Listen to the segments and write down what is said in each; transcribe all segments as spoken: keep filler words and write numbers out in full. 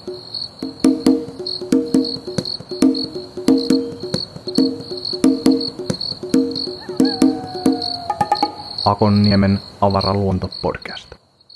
Akonniemen avaraluonto-podcast.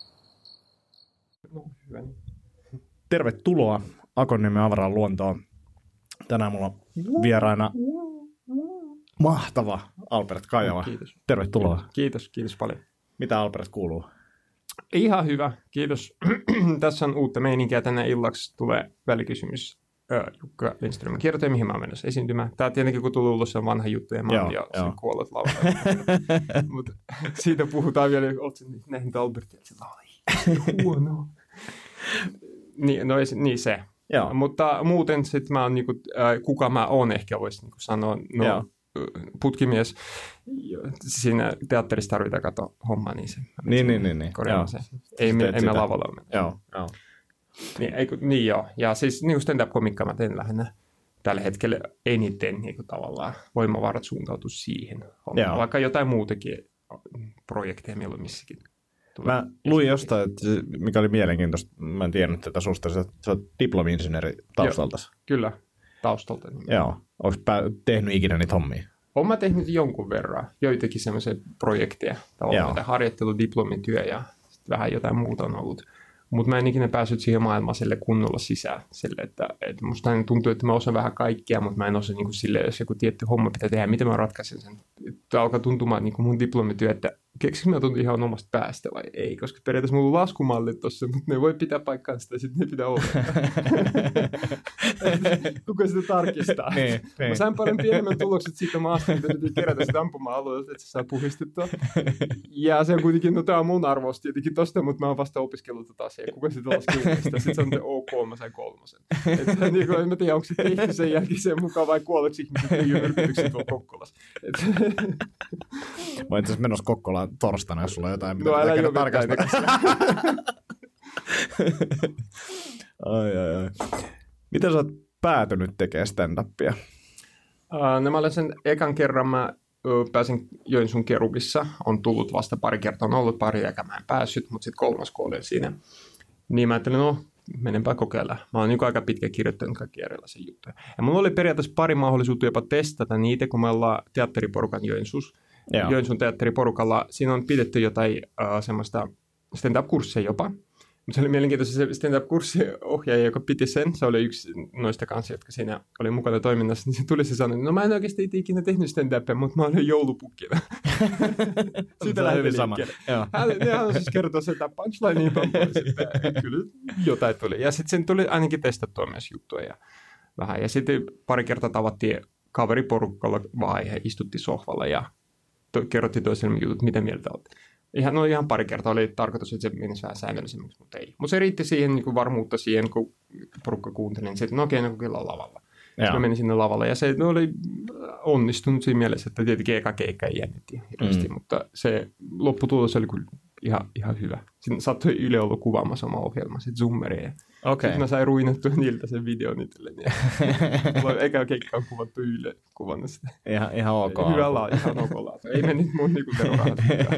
Tervetuloa Akonniemen avaraluontoon. Tänään mulla on vieraana mahtava Albert Kajala. Kiitos. Tervetuloa. Kiitos, kiitos paljon. Mitä Albert kuuluu? Ihan hyvä, kiitos. Tässä on uutta meininkiä. Tänään illaksi tulee välikysymys. Jukka Lindström kertoi, mihin mä oon menossa esiintymään. Tää tietenkin, kun tullut ulos, se on vanha juttu, ja mä oon jo sen kuollut laulaa. Mutta siitä puhutaan vielä, ootko nähnyt Albertia, että se laulaa huonoa. niin, no, niin se. Joo. Mutta muuten sitten mä oon, niinku, äh, kuka mä oon ehkä voisi niinku sanoa, no Joo. putkimies. Siinä teatterissa tarvitaan kato homma, niin se. Niin, niin, niin. niin. Se. Ei me, me lavalla mennä. Joo, joo. Niin, ei, niin joo, ja siis niin stand-up-komikkaa mä teen lähinnä tällä hetkellä eniten niin kuin tavallaan voimavarat suuntautu siihen. On vaikka jotain muutakin projekteja milloin missäkin. Mä luin jostain, että mikä oli mielenkiintoista, mä en tiennyt tätä susta, että sä oot diplomi-insinööri taustaltasi. Kyllä, taustalta. Niin joo, ootko tehnyt ikinä niitä hommia? Olen mä tehnyt jonkun verran, joitakin semmoisia projekteja, tavallaan harjoittelu, diplomityö ja vähän jotain muuta on ollut. Mutta mä en ikinä päässyt siihen maailmaan sille kunnolla sisään. Sille, että, että musta aina tuntuu, että mä osaan vähän kaikkea, mutta mä en osaa niin kuin sille, jos joku tietty homma pitää tehdä, miten mä ratkaisen sen. Tämä alkaa tuntumaan niin kuin mun diplomityö, että keksikö mä tuntun ihan omasta päästä vai ei, koska periaatteessa mulla on laskumallit tossa, mutta ne voi pitää paikkaan sitä, sitten ne pitää olla. Kuka sitä tarkistaa? niin, niin. Mä sain paljon pienemmän tulokset siitä maasta, mitä piti kerätä sitä ampuma-alueelta, että se saa puhistettua. Ja se on kuitenkin, no tää on mun arvos tietenkin tosta, mutta mä oon vasta opiskellut tota asiaa. Kuka sitä laski uudestaan? Sitten sanoin, että ok, mä sain kolmosen. Että niin kuin, en mä tiedä, onko se tehty sen jälkeen sen mukaan vai kuolleeksi ihmiset ei ole yrkytykset tuolla Kokkolassa. Mä oon itse asiassa menossa Kokkolaan torstaina, jos sulla on jotain, mitä no, pitää käydä tarkastaa. ai, ai, ai. Miten sä oot päätynyt tekemään stand-upia? Uh, no mä olen sen ekan kerran, mä uh, pääsin Joensuun Kerubissa, on tullut vasta pari kertaa, on ollut pari eikä mä en päässyt, mutta sitten kolmas kun olin siinä. Niin mä ajattelin, no menenpä kokeilla. Mä oon niin aika pitkä kirjoittanut kaikkia erilaisia juttuja. Ja mulla oli periaatteessa pari mahdollisuutta jopa testata niitä, kun me ollaan teatteriporukan Joensuus. Joo. Joensuun teatteriporukalla. Siinä on pidetty jotain uh, semmoista stand-up-kursseja jopa. Mutta se oli mielenkiintoista se stand-up-kurssiohjaaja, joka piti sen. Se oli yksi noista kanssa, jotka siinä oli mukana toiminnassa. Niin se tuli se sanoa, no mä en oikeasti ikinä tehnyt stand-upia, mutta mä olen joulupukkina. Siitä lähti liikkeelle. Hän, hän siis kertoi sitä punchlinea pois, että kyllä jotain tuli. Ja sitten sen tuli ainakin testattua myös juttuja ja vähän. Ja sitten pari kertaa tavattiin kaveriporukalla vaan ja istuttiin sohvalla ja to, kerrottiin toiselle jutut, mitä mieltä olet. Ihan, no ihan pari kertaa oli tarkoitus, että se menisi vähän säännöllisemmäksi, mutta ei. Mutta se riitti siihen niin kuin varmuutta siihen, kun porukka kuunteli, niin sitten no okei, no kyllä lavalla. Sitten mä menin sinne lavalle ja se no, oli onnistunut siinä mielessä, että tietenkin eka keikka ei jännitti hirveästi, mm. mutta se lopputulos oli kyllä ihan, ihan hyvä. Sitten sattui Yle ollut kuvaamassa oma ohjelma, sitten Zoomeria. Okay. Sitten mä sain ruinattua niiltä sen videon itselleni. Eka keikka on kuvattu Yle kuvannut sitä. Ihan, ihan ok. Hyvä laatu, ihan ok laatu. Ei mennyt mun niinku verorahat.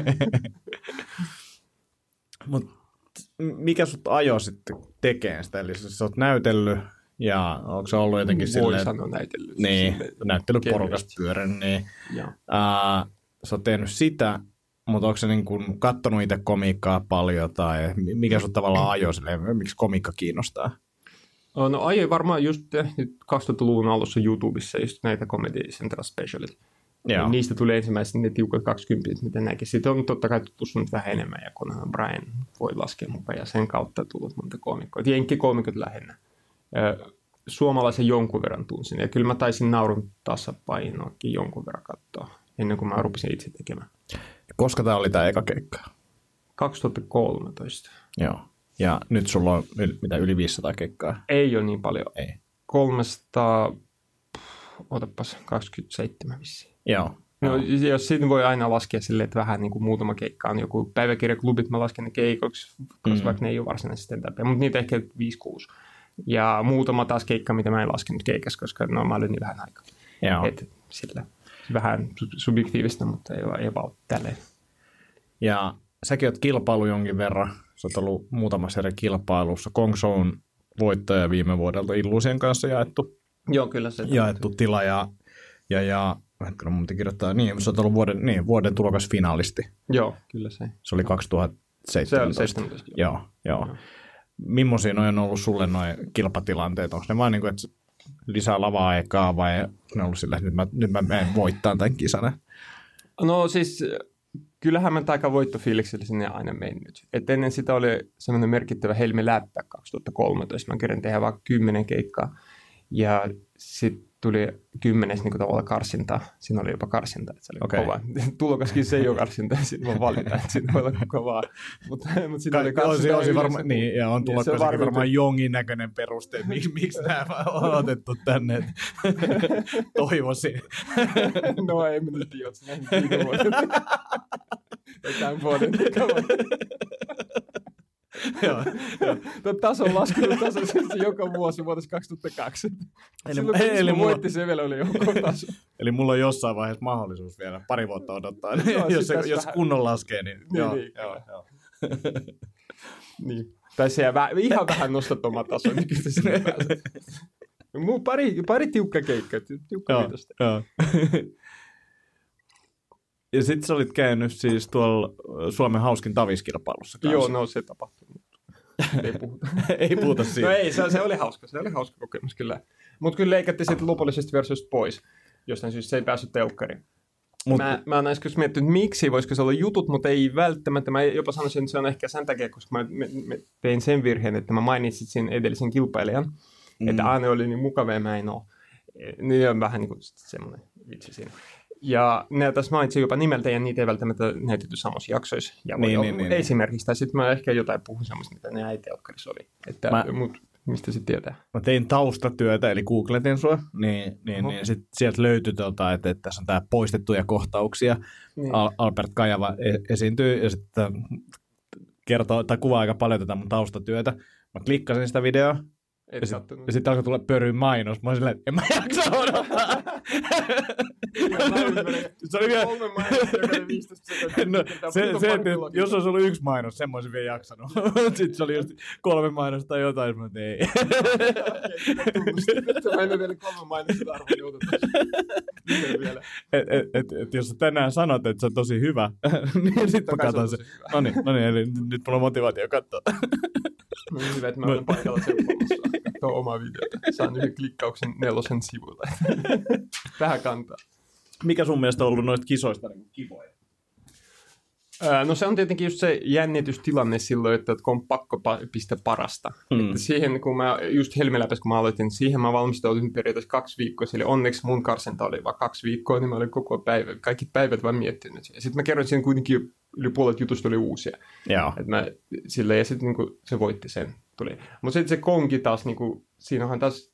Mut mikä sut ajoi sitten tekemään sitä? Eli sä oot näytellyt ja onko se ollut jotenkin silleen... Voi sanoa näytellyt. Niin, näyttelyporukasta pyörän. Niin. Uh, sä oot tehnyt sitä, mutta onko sä niin kun kattonut itse komiikkaa paljon tai mikä sut tavallaan ajoi silleen, miksi komiikka kiinnostaa? No ajoin varmaan just kaksituhattaluvun alussa YouTubessa just näitä Comedy Central Specialit. Niin niistä tuli ensimmäisenä ne tiukat kaksikymmentä, mitä näki. Sitten on totta kai tutustunut vähän enemmän ja Conan O'Brien voi laskea mukaan ja sen kautta tullut monta koomikkoa. Jenkkikoomikot lähinnä. Suomalaisen jonkun verran tunsin ja kyllä mä taisin naurun tasapainoakin jonkun verran katsoa ennen kuin mä rupesin itse tekemään. Koska tää oli tää eka keikka? kaksituhattakolmetoista. Joo. Ja nyt sulla on yli, mitä, yli viisisataa keikkaa? Ei ole niin paljon. Ei. kolmesataa, otapas, kaksikymmentäseitsemän vissiin. Joo. No, jos siitä voi aina laskea silleen, että vähän niin kuin muutama keikka on joku päiväkirjaklubit, mä lasken ne keikoksi, koska mm. vaikka ne ei ole varsinaisesti stand-upia, mutta niitä ehkä viisi kuusi. Ja muutama taas keikka, mitä mä en laskenut keikassa, koska no, mä olin niin vähän aikaa. Joo. Et sillä vähän subjektiivista, mutta ei ole about tälleen. Ja säkin oot kilpailu jonkin verran. Sä oot ollut muutamassa eri kilpailussa. Kong Shown voittaja viime vuodelta Illusion kanssa jaettu, Joo, kyllä se. jaettu tila ja, ja, ja hetkinen, mun piti kirjoittaa, niin, se on ollut vuoden, niin, vuoden tulokas finalisti. Joo, kyllä se. Se oli kaksituhattaseitsemäntoista. Se oli seitsemäntoista. Joo, joo. joo. Millaisia on ollut sulle noin kilpatilanteet? Onko ne vaan niin kuin, että lisää lavaa-aikaa vai ne on ollut sillä, että nyt mä, nyt mä menen voittaa tämän kisan? No siis kyllähän mä aika voittofiiliksellä sinne aina mennyt. Et ennen sitä oli semmoinen merkittävä Helmi Läppä kaksituhattakolmetoista. Mä kerran tehdä vaan kymmenen keikkaa. Ja sitten tuli kymmenes niin tavallaan karsinta. Siinä oli jopa karsinta, että se oli okay. Kova. Tulokaskin se ei ole karsinta, sitten mä valitan, että siinä voi olla kovaa. Mutta mut siinä oli karsinta. Olisi varma, niin, ja on tulokaskin varmaan, varmaan jonkin näköinen peruste, miksi, miksi nämä on otettu tänne. Toivoisin. No ei minä tiedä, että näin viime vuoden. Tai tämän vuoden. Joo, joo. Taso on laskenut tasaisesti joka vuosi vuodesta kaksituhattakaksi. Eli, Silloin kun eli mulla, voitti, se vielä oli joku taso. Eli mulla on jossain vaiheessa mahdollisuus vielä pari vuotta odottaa. No, jos, se, jos kunnon laskee, niin, niin joo. Niin, joo, joo. Niin. Tai se vä- ihan vähän nostat omaa tasoa, niin kyllä sinne pääset. Pari, pari tiukka keikka, tiukka viitosta. Joo. Ja sitten sä olit käynyt siis tuolla Suomen hauskin taviskilpailussa kanssa. Joo, no se tapahtui. Ei puhuta. Ei puhuta siitä. No ei, se, se oli hauska. Se oli hauska kokemus kyllä. Mutta kyllä leikattiin sitten lopullisesta versiosta pois. Jostain syystä se ei päässyt telkkariin. Mut, mä, mä oon äsken miettinyt, miksi, voisiko se olla jutut, mutta ei välttämättä. Mä jopa sanoisin, että se on ehkä sen takia, koska mä me, me tein sen virheen, että mä mainitsin sen edellisen kilpailijan. Mm. Että Aane oli niin mukava ja mä en oo. Niin on vähän niin kuin semmoinen vitsi siinä. Ja ne tässä mainitsin jopa nimeltä, ja niitä ei välttämättä näytetty samassa jaksoissa. Ja niin, niin, niin, esimerkiksi, tai sitten mä ehkä jotain puhun semmoista, mitä ne äitelkkarissa oli. Että, mä, mut, mistä se tietää? Mä tein taustatyötä, eli googletin sua, niin, niin, niin sit sieltä löytyi, tuota, että, että tässä on tää poistettuja kohtauksia. Niin. Al- Albert Kajava e- esiintyy, ja sitten kertoo, tai kuvaa aika paljon tätä mun taustatyötä. Mä klikkasin sitä videoa. Ja sitten sit alkoi tulla pöryn mainos. Mä olin silleen, että en mä jaksa odottaa. Se oli vielä... Kolme mainosta, joka oli viisitoista sekuntia. No, se, se, että jos olisi ollut yksi mainos, sen mä olisin vielä jaksanut. Sitten se oli just kolme mainosta tai jotain, mutta ei. Mä en vielä kolme mainosta arvoin joututaan. vielä. Et, et, et, et, jos sä tänään sanot, että se on tosi hyvä, niin sitten mä katson se. No niin, no niin, eli nyt mulla on motivaatio katsoa. No niin hyvä, että mä olen paikalla seuraamassa. Katsoo omaa videota. Saan yhden klikkauksen nelosen sivuilta. Tähän kantaa. Mikä sun mielestä on ollut noista kisoista niin kivoja? No se on tietenkin just se jännitystilanne silloin, että on pakko pistää parasta. Hmm. Että siihen, kun mä just Helmiläpässä, kun mä aloitin, siihen mä valmistautin periaatteessa kaksi viikkoa. Eli onneksi mun karsinta oli vaan kaksi viikkoa, niin mä olin koko päivä, kaikki päivät vaan miettinyt. Ja sitten mä kerroin siihen kuitenkin yli puolet jutusta oli uusia. Että mä silleen, ja sitten niin se voitti sen. Tuli. Mutta sitten se konki taas, niin kuin, siinähän taas,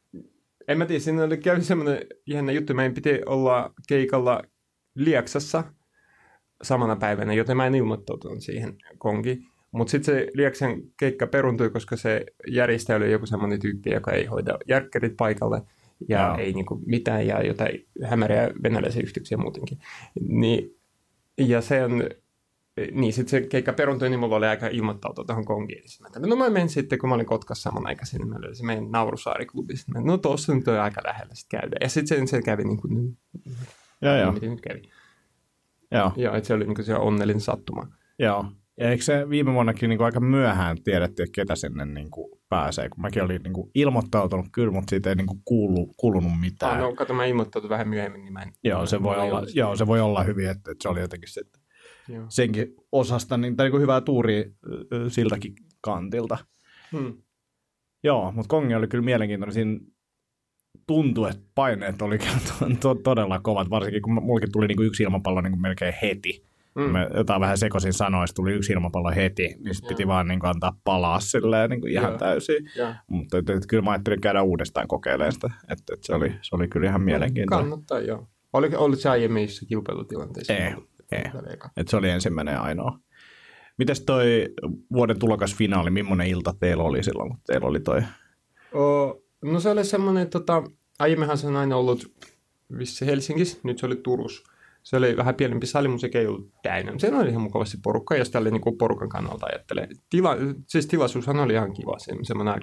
en mä tiedä, siinä oli käy semmoinen jännä juttu, mä en piti olla keikalla Lieksassa samana päivänä, joten mä en ilmoittautunut siihen konkiin. Mutta sitten se Lieksan keikka peruntui, koska se järjestäjä oli joku semmoinen tyyppi, joka ei hoida järkkärit paikalle ja no. ei niinku mitään ja jotain hämäriä venäläisiä yhteyksiä muutenkin. Ni, ja se on... Niin, sitten se keikka peruntui, niin mulla oli aika ilmoittautua tuohon kongiin. No mä menin sitten, kun mä olin Kotkassa samanaikaisin, niin mä löysin meidän Naurusaari-klubista. No tossa nyt on aika lähellä sitten käydä. Ja sitten se, se kävi niin kuin, joo, miten nyt kävi. Joo. Joo, että se oli niin kuin se onnellinen sattuma. Joo. Ja eikö se viime vuonnakin niin kuin aika myöhään tiedetty, että ketä sinne niin kuin pääsee? Kun mäkin olin niin kuin ilmoittautunut kyllä, mutta siitä ei niin kuin kuulu, kuulunut mitään. Ah, no kato, mä ilmoittautun vähän myöhemmin, niin mä en... Joo, se voi, olla, joo, se voi olla hyvin, että, että se oli jotenkin sitten. Joo. Senkin osasta, niin, tai niin hyvää tuuria siltäkin kantilta. Hmm. Joo, mutta kongi oli kyllä mielenkiintoinen. Siinä tuntui, että paineet oli to- todella kovat, varsinkin kun mullekin tuli niin kuin yksi ilmapallo niin kuin melkein heti. Hmm. Me jotain vähän sekoisin sanoista, tuli yksi ilmapallo heti, niin sitten piti vaan niin kuin antaa palaa silleen niin kuin ihan Joo. täysin. Joo. Mutta et, et, kyllä mä ajattelin käydä uudestaan kokeilemaan sitä, että et se, oli, se oli kyllä ihan mielenkiintoinen. Kannattaa, joo. Oliko, oliko se aiemmin kilpailutilanteessa? Ei. Että se oli ensimmäinen ja ainoa. Mites toi vuoden tulokasfinaali, millainen ilta teillä oli silloin, kun teillä oli toi? Oh, no se oli semmoinen, tota, aiemminhan se on aina ollut vissi Helsingissä, nyt se oli Turussa. Se oli vähän pienempi sali, mutta se ei ollut täynnä. Se oli ihan mukavasti porukka, ja sitä oli niin porukan kannalta ajattelee. Tila, siis tilaisuushan oli ihan kiva, semmoinen aika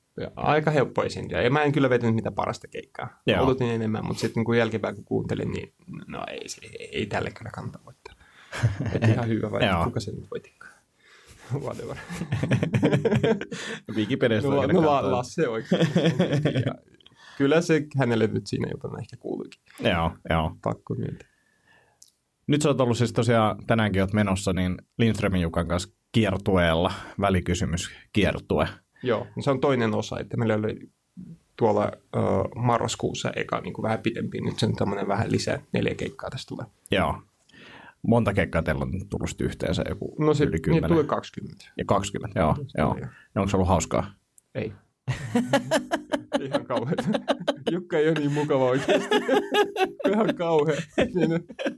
aika helppo esiintyä. Ja mä en kyllä vetänyt mitään parasta keikkaa. Joo. Odotin enemmän, mutta sitten kun jälkeenpäin kun kuuntelin, niin no ei, ei, ei tälle kyllä kannata voittaa. Että ihan hyvä, vai kuka se nyt voitikaan. Whatever. Wikipediasta no, no la, Lasse oikein. Kyllä se hänelle nyt siinä iltana ehkä kuuluikin. Joo, joo. Pakko myöntää. Nyt sä oot ollut siis tosiaan, tänäänkin oot menossa, niin Lindströmin Jukan kanssa kiertueella, välikysymys kiertue. Joo, se on toinen osa, että meillä oli tuolla uh, marraskuussa eka niin kuin vähän pidempi, nyt se on tämmöinen vähän lisää, neljä keikkaa tästä tulee. Joo. Monta keikkaa teillä on tullut yhteensä joku no se, yli kymmenen? Niin tuli kaksikymmentä. Ja kaksikymmentä, joo. joo. Ja onko se ollut hauskaa? Ei. Ihan kauheeta. Jukka ei ole niin mukava oikeasti. Ihan kauhea. Niin,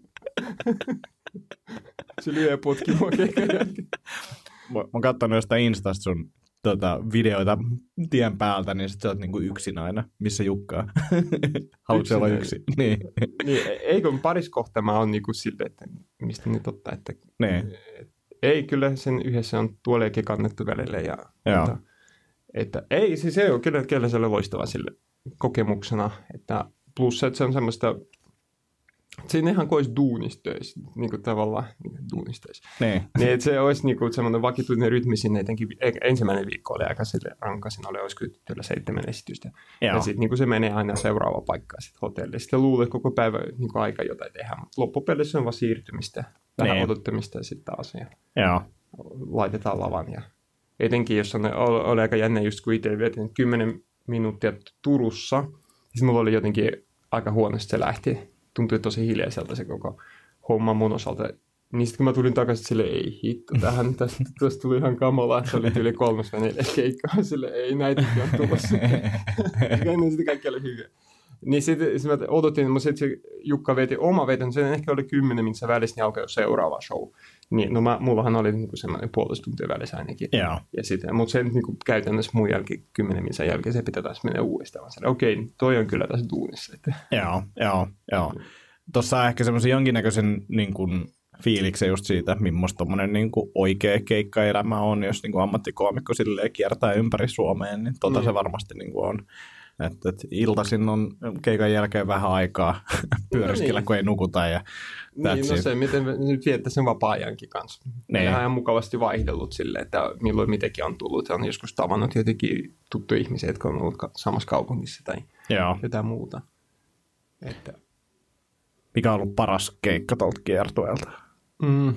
se lyö potki mua keikan jälkeen. Mä oon katsonut jostain Instasta sun tota, videoita tien päältä, niin sit sä oot niinku yksin aina. Missä Jukka on? Haluatko se olla yksin? Niin. niin, eikö pariskohta mä oon niinku silleen, että mistä nyt ottaa, että niin. Ei, kyllä sen yhdessä on tuoleekin kannettu välillä. Ja, että, että, ei, siis se on kyllä, kyllä se oli loistava sille kokemuksena, että plus että se on semmoista, siinä ihan kuin olisi duunistöissä, niin kuin tavallaan niin duunistöissä. Niin. Niin, että se olisi niin kuin semmoinen vakituinen rytmi sinne etenkin. Ensimmäinen viikko oli aika sille ranka, siinä oli olisi kyllä seitsemän esitystä. Joo. Ja sitten niin se menee aina seuraava paikkaan sitten hotellille. Sitten luulee koko päivä niin kuin aika jotain tehdä, mutta loppupelissä on vaan siirtymistä, vähän niin. Odottamista ja sitten taas. Ja Joo. laitetaan lavan. Ja etenkin, jos on, oli aika jännä just kun itse vietin kymmenen minuuttia Turussa, siis mulla oli jotenkin aika huonosti se lähti. Tuntui tosi hiljaiselta se koko homma mun osalta. Niin sitten kun mä tulin takaisin, sille ei hitto, tähän tästä, tästä tuli ihan kamalaa. Se oli yli kolmas vai neljäs keikkaa, sille ei näitäkin ole tulossa. Ennen sitten kaikki oli hyvä. Niin sitten sit mä odotin, mutta sitten se Jukka veti oma veton, sen ehkä oli kymmenen minuuttia välissä, niin alkoi seuraava show. Niin, no mä, mullahan oli niinku semmoinen puolitoista tuntia välissä ainakin. Yeah. Ja sitten, mutta se niinku käytännössä mun jälkeen, kymmenen minuutin jälkeen, se pitää taas mennä uudestaan. Okei, okay, toi on kyllä tässä duunissa. Joo, joo, joo. Tuossa on ehkä semmoisen jonkinnäköisen niin kuin fiiliksen just siitä, millaista tommoinen niin kuin oikea keikkaelämä on, jos niin kuin ammattikoomikko silleen kiertää ympäri Suomeen, niin tota mm. se varmasti niin kuin on. Että et iltaisin on keikan jälkeen vähän aikaa pyöriskellä, no niin. kun ei nukuta. Ja niin, no se, miten nyt viettää sen vapaa-ajankin kanssa. Meillä on ihan mukavasti vaihdellut silleen, että milloin mitäkin on tullut. On joskus tavannut jotenkin tuttuja ihmisiä, jotka on ollut samassa kaupungissa tai Joo. jotain muuta. Että mikä on ollut paras keikka tuolta kiertueelta? Mm.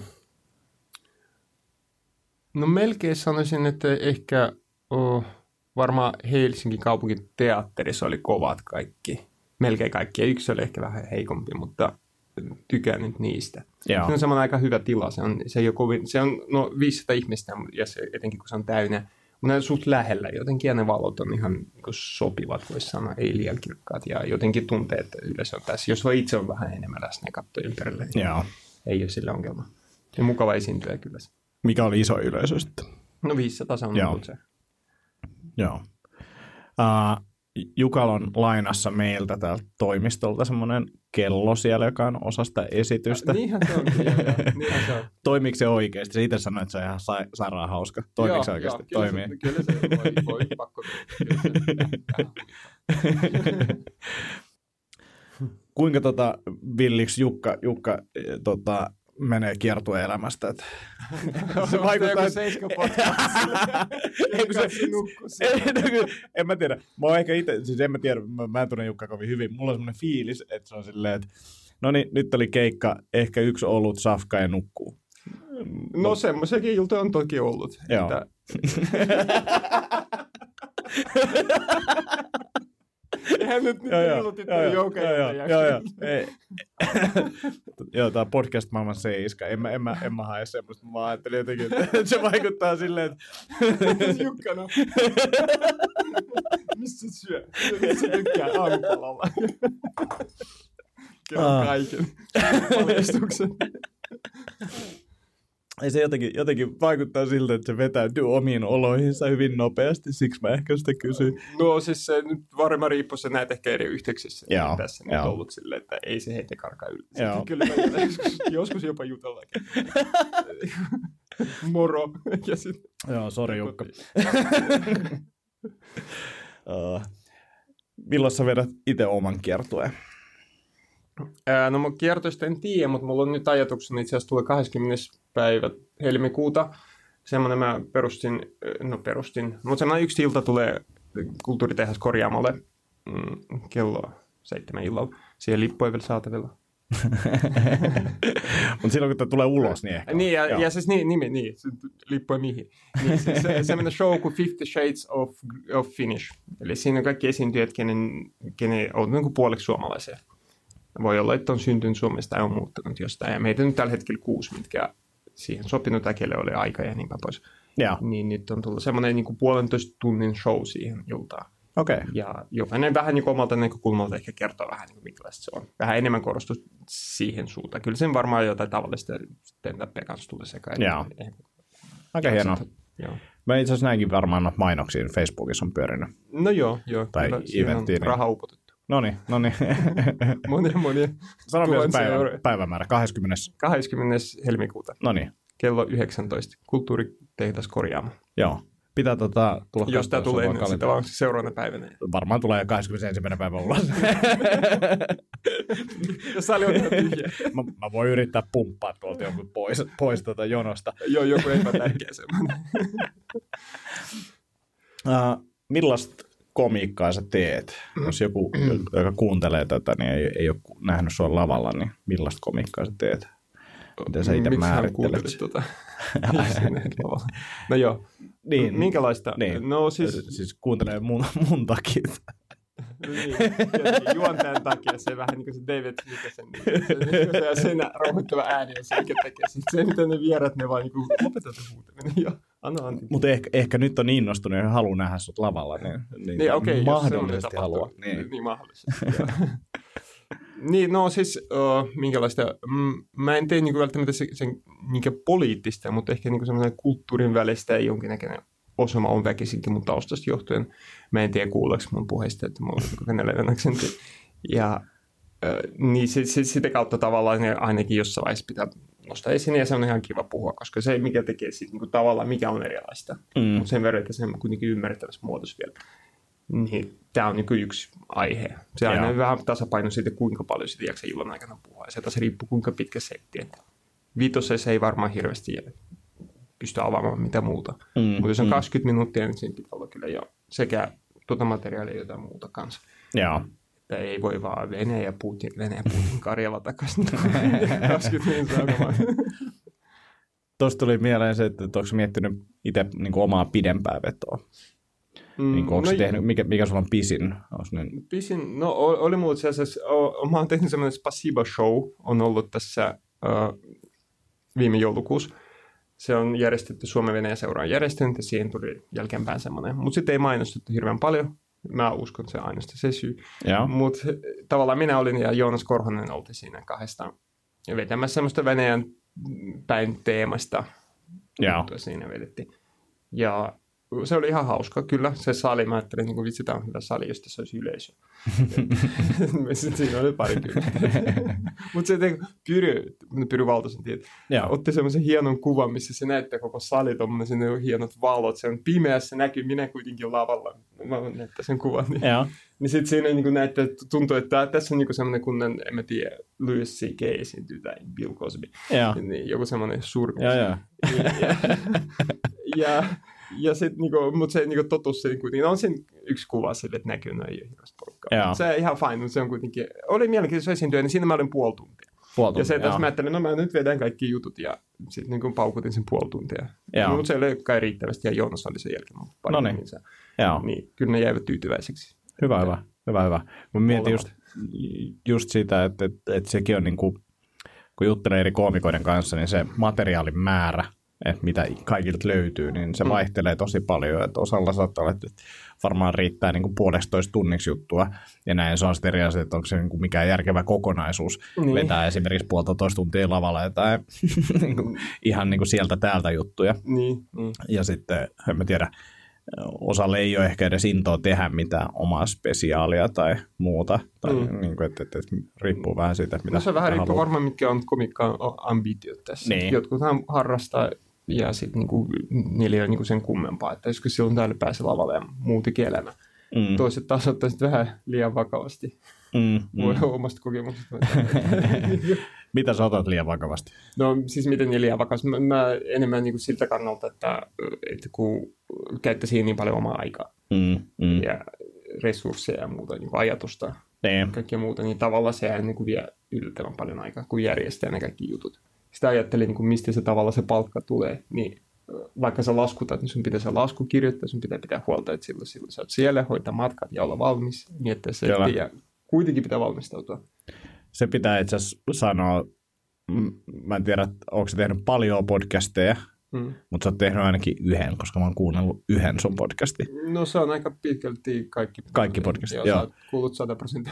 No melkein sanoisin, että ehkä oh, varmaan Helsingin kaupungin teatterissa oli kovat kaikki. Melkein kaikki. Ja yksi oli ehkä vähän heikompi, mutta tykkään nyt niistä. Joo. Se on semmoinen aika hyvä tila. Se on, se ei ole kovin, se on no, viisisataa ihmistä, ja se, etenkin kun se on täynnä. Mutta ne on suht lähellä. Jotenkin ja ne valot on ihan sopivat, voisi sanoa, ei liian kirkkaat. Ja jotenkin tuntee, että yleensä on tässä. Jos voi itse on vähän enemmän läsnä ja katsoa ympärille, niin Joo. ei ole sillä ongelma. Ja mukava esiintyä kyllä. Mikä oli iso yleisö sitten? No viisisataa se on Joo. ollut se. Joo. Uh, Jukal on lainassa meiltä täältä toimistolta semmoinen kello siellä, joka on osa sitä esitystä. Ja, niinhän se on. Niinhän se on. Toimiiko se oikeasti? Se itse sanoi, että se on ihan sa- sairaan hauska. Toimiiko se oikeasti? Joo, kyllä, Toimii. Se, kyllä se voi, voi pakko. Kuinka tota, villiksi Jukka, Jukka tota, menee kiertueelämästä? Että se vaikuttaa seiska En mä tiedä. Mä oon ehkä itse, siis en mä tiedä, mä, mä en tunne Jukka kovin hyvin. Mulla on semmoinen fiilis, että se on silleen, että no niin, nyt oli keikka, ehkä yksi olut, safka ja nukkuu. No semmoisiakin iltoja on toki ollut. Joo. Että eihän nyt nyt illutit joka Joo, joo, joo. Joo, tää on podcast maailman seiska. En mä, en mä, en mä hae semmoista. Mä ajattelin jotenkin, että se vaikuttaa silleen, että Jukkana. Missä syö? Missä tykkää aamupalalla? Kerron kaiken. Paljastuksen. Ei se jotenkin, jotenkin vaikuttaa siltä, että se vetäytyy omiin oloihinsa hyvin nopeasti, siksi mä ehkä sitä kysyin. No siis se nyt varmaan riippuu, se näet ehkä eri yhteyksissä. Joo, tässä nyt on ollut silleen, että ei se heitä karkaa yli. Joo. Kyllä joskus, joskus jopa jutellakin. Moro. Ja sit, joo, sori Jukka. uh, milloin sä vedät itse oman kiertueen? Ää, no mun kiertoista en tiedä, mutta mulla on nyt ajatuksena itse asiassa tulee kahdeskymmenes päivä helmikuuta. Semmoinen mä perustin, no perustin, mutta semmoinen yksi ilta tulee Kulttuuritehdas Korjaamolle mm, kello seitsemän illalla. Siihen lippu ei vielä saatavilla. Mutta silloin kun tämä tulee ulos, niin ehkä. Niin, ja, ja siis niin, nimi, niin, lippu ei mihin. Niin, siis se, semmoinen show kuin Fifty Shades of, of Finnish. Eli siinä on kaikki esiintyjät, kenen, kenen on niin kuin puoliksi suomalaisia. Voi olla, että on syntynyt Suomesta tai on muuttanut jostain. Ja meitä nyt tällä hetkellä kuusi, mitkä siihen sopinut äkelle oli aika ja niin päin pois. Ja. Niin nyt on tullut semmoinen niin kuin puolentoista tunnin show siihen iltaan. Okei. Okay. Ja jokainen vähän niin kuin omalta näkökulmalta ehkä kertoo vähän, niin kuin minkälaista se on. Vähän enemmän korostus siihen suuntaan. Kyllä sen varmaan jotain tavallista stand-upia kanssa tulee sekaan. Joo. Aika hienoa. Joo. Mä itse asiassa näinkin varmaan mainoksiin Facebookissa on pyörinyt. No joo, joo. Tai eventtiin. Raha upotettu. Noniin, noniin. monia, monia. Sano vielä päivä, päivämäärä, kahdeskymmenes kahdeskymmenes helmikuuta. Noniin. Kello yhdeksäntoista. Kulttuuritehdas Korjaamo. Joo. Pitää tota, tulla jos tämä tulee ennen sitä vaan seuraavana päivänä. Varmaan tulee kahdeskymmenesensimmäinen päivä ulos. Jos sali on ihan tyhjä. mä, mä voin yrittää pumppaa tuolta jonkun pois, pois tuota jonosta. Joo, joku epätärkeä semmoinen. uh, millaista komiikkaa sä teet? Mm. Jos joku, joka kuuntelee tätä, niin ei, ei ole nähnyt sua lavalla, niin millaista komiikkaa sä teet? Miten sä itse määrittelet? Tuota? No joo. Niin, minkälaista? Niin. No siis... siis kuuntelee mun, mun takia. Niin, juontajan takia se vähän niin kuin se David, mikä sen, se, se, sen rauhoittava ääni on se, mikä tekee. Sitten se, miten ne vierat, ne vaan niin kuin lopetat huutaminen ja anna anteeksi. Mutta ehkä, ehkä nyt on innostunut ja haluaa nähdä sut lavalla, niin, niin, niin okay, mahdollisesti haluaa. Niin, niin mahdollisesti. Niin, no siis, uh, minkälaista, mm, mä en tee niinku välttämättä sen, sen minkä poliittista, mutta ehkä niinku semmoinen kulttuurin välistä ja jonkinnäköinen osama on väkisinkin mun taustasta johtuen. Mä en tiedä kuuleeko mun puheista, että mulla on niinku venäläinen aksentti. Ja uh, niin sit, sit, sitä kautta tavallaan ainakin jossain vaiheessa pitää nostaa esiin ja se on ihan kiva puhua, koska se mikä tekee siitä niinku tavallaan, mikä on erilaista. Mm. Mutta sen verran, että se on kuitenkin ymmärrettävässä muodossa vielä. Niin, tämä on niin yksi aihe. Se aina on vähän tasapaino siitä, kuinka paljon sitä jaksaa illan aikana puhua. Ja se taas riippuu, kuinka pitkä setti. Viitosessa ei varmaan hirveästi pysty avaamaan mitä muuta. Mm, Mutta jos on mm. kaksikymmentä minuuttia, niin siinä pitää olla kyllä jo sekä tuota materiaalia ja jotain muuta kanssa. Joo. Että ei voi vaan Venäjä ja Putin, Venäjä ja Putin Karjala takaisin. kaksikymmentä minuuttia. Tuosta tuli mieleen se, että onko miettinyt itse niin omaa pidempää vetoa? Mm, niin onko no, tehnyt, mikä, mikä sulla on pisin? Niin... Pisin, no oli mulla itse asiassa, mä oon tehnyt semmoinen Spasiba Show, on ollut tässä uh, viime joulukuussa. Se on järjestetty Suomen-Venäjän seuraan järjestänyt ja siihen tuli jälkeenpäin semmoinen. Mutta sitten ei mainostettu hirveän paljon. Mä uskon, että se ainoastaan se syy. Mutta tavallaan minä olin ja Joonas Korhonen oltiin siinä kahdestaan vetämässä semmoista Venäjän päin teemasta. Mutta siinä vedettiin. Ja se oli ihan hauska, kyllä. Se sali, mä ajattelin, että vitsi, tämä on hyvä sali, jos tässä olisi yleisö. Siinä oli parikymmentä. Mutta se Pyry, Pyry Valtosen tiedät, otti semmoisen hienon kuvan, missä se näyttää koko sali, tuommoinen hienot valot. Se on pimeässä, se näkyy minä kuitenkin lavalla. Mä näyttää sen kuvan. Niin, niin sitten siinä niin näyttää, tuntuu, että tässä on niin semmoinen kunnan, en mä tiedä, Louis C K esiintyy tai Bill Cosby. Niin, joku semmoinen surmi. Ja, ja. ja, ja Ja sitten, niinku, mutta se niinku, totuus se kuitenkin, on siinä yksi kuva sille, että näkyy noin hirveästi porukkaa. Se on ihan fine, mutta se on kuitenkin, oli mielenkiintoista esiintyä, niin siinä mä olin puoli tuntia. Puoli tuntia, ja se tässä mä ajattelin, no mä nyt vedän kaikki jutut ja sitten niinku, paukutin sen puoli tuntia. Mutta se oli kai riittävästi ja Joonas oli sen jälkeen. No niin. Niin, kyllä ne jäivät tyytyväiseksi. Hyvä, hyvä, hyvä, hyvä. Mä mietin just, just sitä, että, että, että sekin on niinku, kun juttelee eri koomikoiden kanssa, niin se materiaalin määrä, että mitä kaikilta löytyy, niin se mm. vaihtelee tosi paljon. Että osalla saattaa olla, että varmaan riittää niin kuin puolestoista tunniksi juttua, ja näin se on sitten eri asia, että onko se niin kuin mikään järkevä kokonaisuus niin. Vetää esimerkiksi puolitoista tuntia lavalla jotain niin kuin, ihan niin kuin sieltä täältä juttuja. Niin, niin. Ja sitten, en mä tiedä, osalle ei ole ehkä edes intoa tehdä mitään omaa spesiaalia tai muuta. Tai mm. niin kuin, että, että, että riippuu vähän siitä, mitä no se vähän riippuu varmaan, mitkä on komiikkaan ambitiot tässä. Niin. Jotkuthan harrastaa ja sitten niinku, niillä ei ole niinku sen kummempaa, että joskus silloin täällä pääsi lavalle ja muutikin elämä. Mm. Toiset taas ottaa sitten vähän liian vakavasti. Mm, mm. Omasta kokemuksesta. Mitä sä otat liian vakavasti? No siis miten niin liian vakavasti? Mä, mä enemmän niin kuin siltä kannalta, että, että kun käyttäisi niin paljon omaa aikaa mm, mm. ja resursseja ja muuta, niin kuin ajatusta ja kaikkea muuta, niin tavallaan se niin kuin vie yllättävän paljon aikaa, kun järjestää ne kaikki jutut. Sitä ajattelin, niin kuin mistä se tavalla se palkka tulee, niin vaikka sä laskutat, niin sun pitää se lasku kirjoittaa, sun pitää pitää huolta, että silloin, silloin sä oot siellä, hoitaa matkat ja olla valmis, miettiä se, ja kuitenkin pitää valmistautua. Se pitää itse asiassa sanoa, mä en tiedä, onko sä tehnyt paljon podcasteja, mm. mutta sä oot tehnyt ainakin yhden, koska mä oon kuunnellut yhden sun podcastin. No se on aika pitkälti kaikki. Kaikki podcastit, joo. joo. Sä oot kuullut sata prosenttia.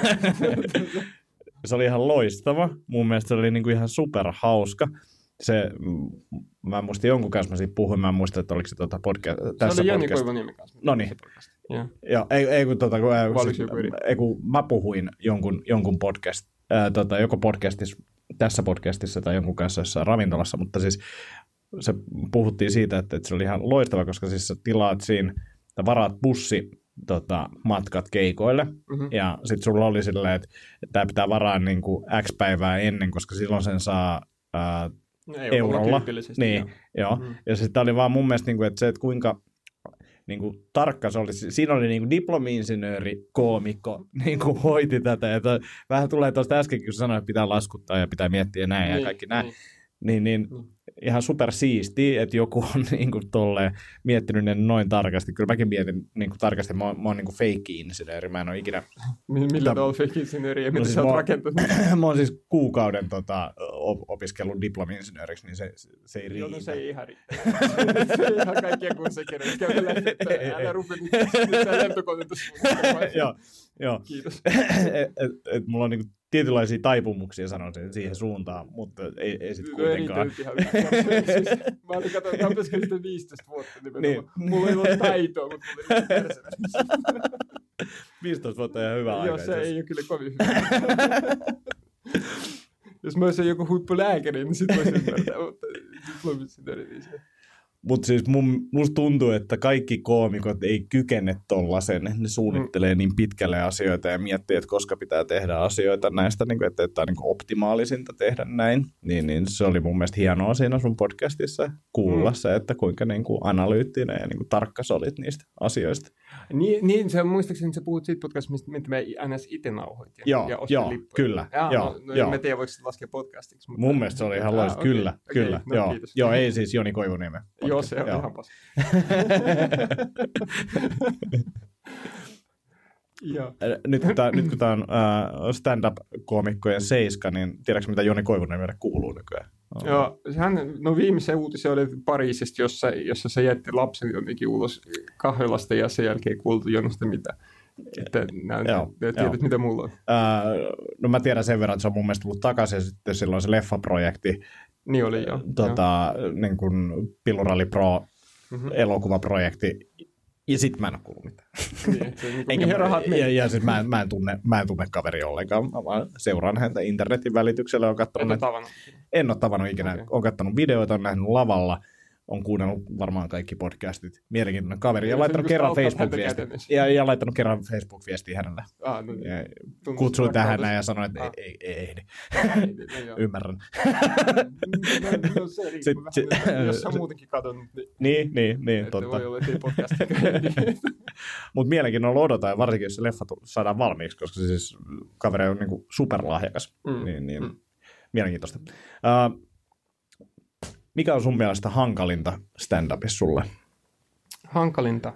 Se oli ihan loistava. Mun mielestä se oli niinku ihan superhauska. Se, mä en muista jonkun kanssa, mä siitä puhuin, mä en muista, että oliko se tuota podcast, tässä podcast. Se oli Jani Koivuniemen kanssa. No niin. Yeah. Joo, ei, ei, kun, tota, kun, siis, ei kun mä puhuin jonkun, jonkun podcast, ää, tota, joko podcastissa, tässä podcastissa tai jonkun kanssa jossain ravintolassa, mutta siis se puhuttiin siitä, että, että se oli ihan loistava, koska siis sä tilaat siinä, että varaat bussi tota, matkat keikoille, mm-hmm. ja sitten sulla oli silleen, että tämä pitää varaa niin kuin X päivää ennen, koska silloin sen saa ää, eurolla. Niin, jo. joo. Mm. Ja sitten oli vaan mun mielestä, niin kuin, että se, että kuinka niin kuin, tarkka se oli. Siinä oli niin kuin diplomi-insinööri, koomikko, niin kuin hoiti tätä. Ja to, vähän tulee tuosta äsken, kun sanoin, että pitää laskuttaa ja pitää miettiä näin niin, ja kaikki näin. Niin, niin, niin mm. ihan super siistiä, että joku on niin kuin, tolleen, miettinyt ne noin tarkasti. Kyllä mäkin mietin niin kuin, tarkasti. Mä oon, mä oon niin kuin fake-insinööri. Mä en ole ikinä... Millä tavalla fake-insinööri ja mitä no, siis sä oot rakentanut? Mä oon siis kuukauden tota, opiskellut diplomi-insinööriksi, niin se, se ei riitä. Joo, no se ei ihan riitä. Se ei ihan kaikkien kurssikirjoja. Käydä läpi, että älä rupea nyt lentokoneita suunnitelmaan. Joo, joo. Kiitos. et, et, et, mulla on niinku tietynlaisia taipumuksia, sanoisin, siihen suuntaan, mutta ei, ei sitten kuitenkaan. No ei siis, mä olin katsonut, että opiskelin sitä viisitoista vuotta, niin, niin. Mulla ei ole taitoa, mutta mulla ei ole persevästi. viisitoista vuotta on ihan hyvä aika. Joo, se ei ole kyllä kovin hyvä. Jos mä olisin joku huippulääkäri, niin sit voisin ymmärtää, mutta diplomi-insinööri niin se. Mutta siis mun, musta tuntuu, että kaikki koomikot ei kykene tollasen. Ne suunnittelee mm. niin pitkälle asioita ja miettii, että koska pitää tehdä asioita näistä, niin kuin, että, että on niin kuin optimaalisinta tehdä näin. Niin, niin se oli mun mielestä hienoa siinä sun podcastissa kuulla mm. se, että kuinka niin kuin analyyttinen ja niin kuin tarkka sä olit niistä asioista. Niin, niin se, muistaakseni sä puhut siitä podcastista, mistä mä ns. Itse nauhoit ja, joo, ja joo, lippuja. Kyllä. Ja, joo, no, joo. En tiedä, voiko se laskea podcastiksi. Mutta... Mun mielestä se oli ihan loistava. Kyllä, okay, kyllä. Okay, no, joo. Kiitos. joo, ei siis Joni Koivuniemen. Joo, se on joo. ihan paska. nyt kun tämä on uh, stand-up-koomikkojen seiska, niin tiedätkö mitä Joni Koivuniemen kuuluu nykyään? Oh. Joo, hän, no viimeisen uutisen oli Pariisista, jossa, jossa se jätti lapsen jotenkin ulos kahvilasta ja sen jälkeen ei kuultu jonosta mitään. Että nämä tiedät, mitä mulla on. Uh, no mä tiedän sen verran, että se on mun mielestä tullut takaisin ja sitten silloin se leffaprojekti. Niin oli jo. Tota, niin kuin Pillurali Pro mm-hmm. elokuvaprojekti. Ja sit mä en ole kuullut mitään. Niin, se, niin kuin, rahat ja, ja sit mä, mä, en tunne, mä en tunne kaveri ollenkaan. Mä vaan seuraan häntä internetin välityksellä. On en ole tavannut. En ole tavannut ikinä. Okay. Olen katsonut videoita, on nähnyt lavalla. On kuunnellut varmaan kaikki podcastit. Mielenkiintoinen kaveri. Ja, ja laittanut kerran Facebook-viestiä. Ja, ja laittanut kerran Facebook-viestiä hänelle. Ah, no, ja kutsuin tähän näin ja sanoin, että ah. ei, ei, ei ehdi. No, ymmärrän. no, no se riippuu vähän. Jos sä muutenkin katsonut. Niin, niin, niin, niin totta. Voi olla, ettei podcastia. Mutta mielenkiinnolla odotan, varsinkin jos se leffa saadaan valmiiksi, koska se siis kaveri on niinku superlahjakas. Mm. Niin, niin, mm. Mielenkiintoista. Uh, Mikä on sun mielestä hankalinta stand-upissa sulle? Hankalinta?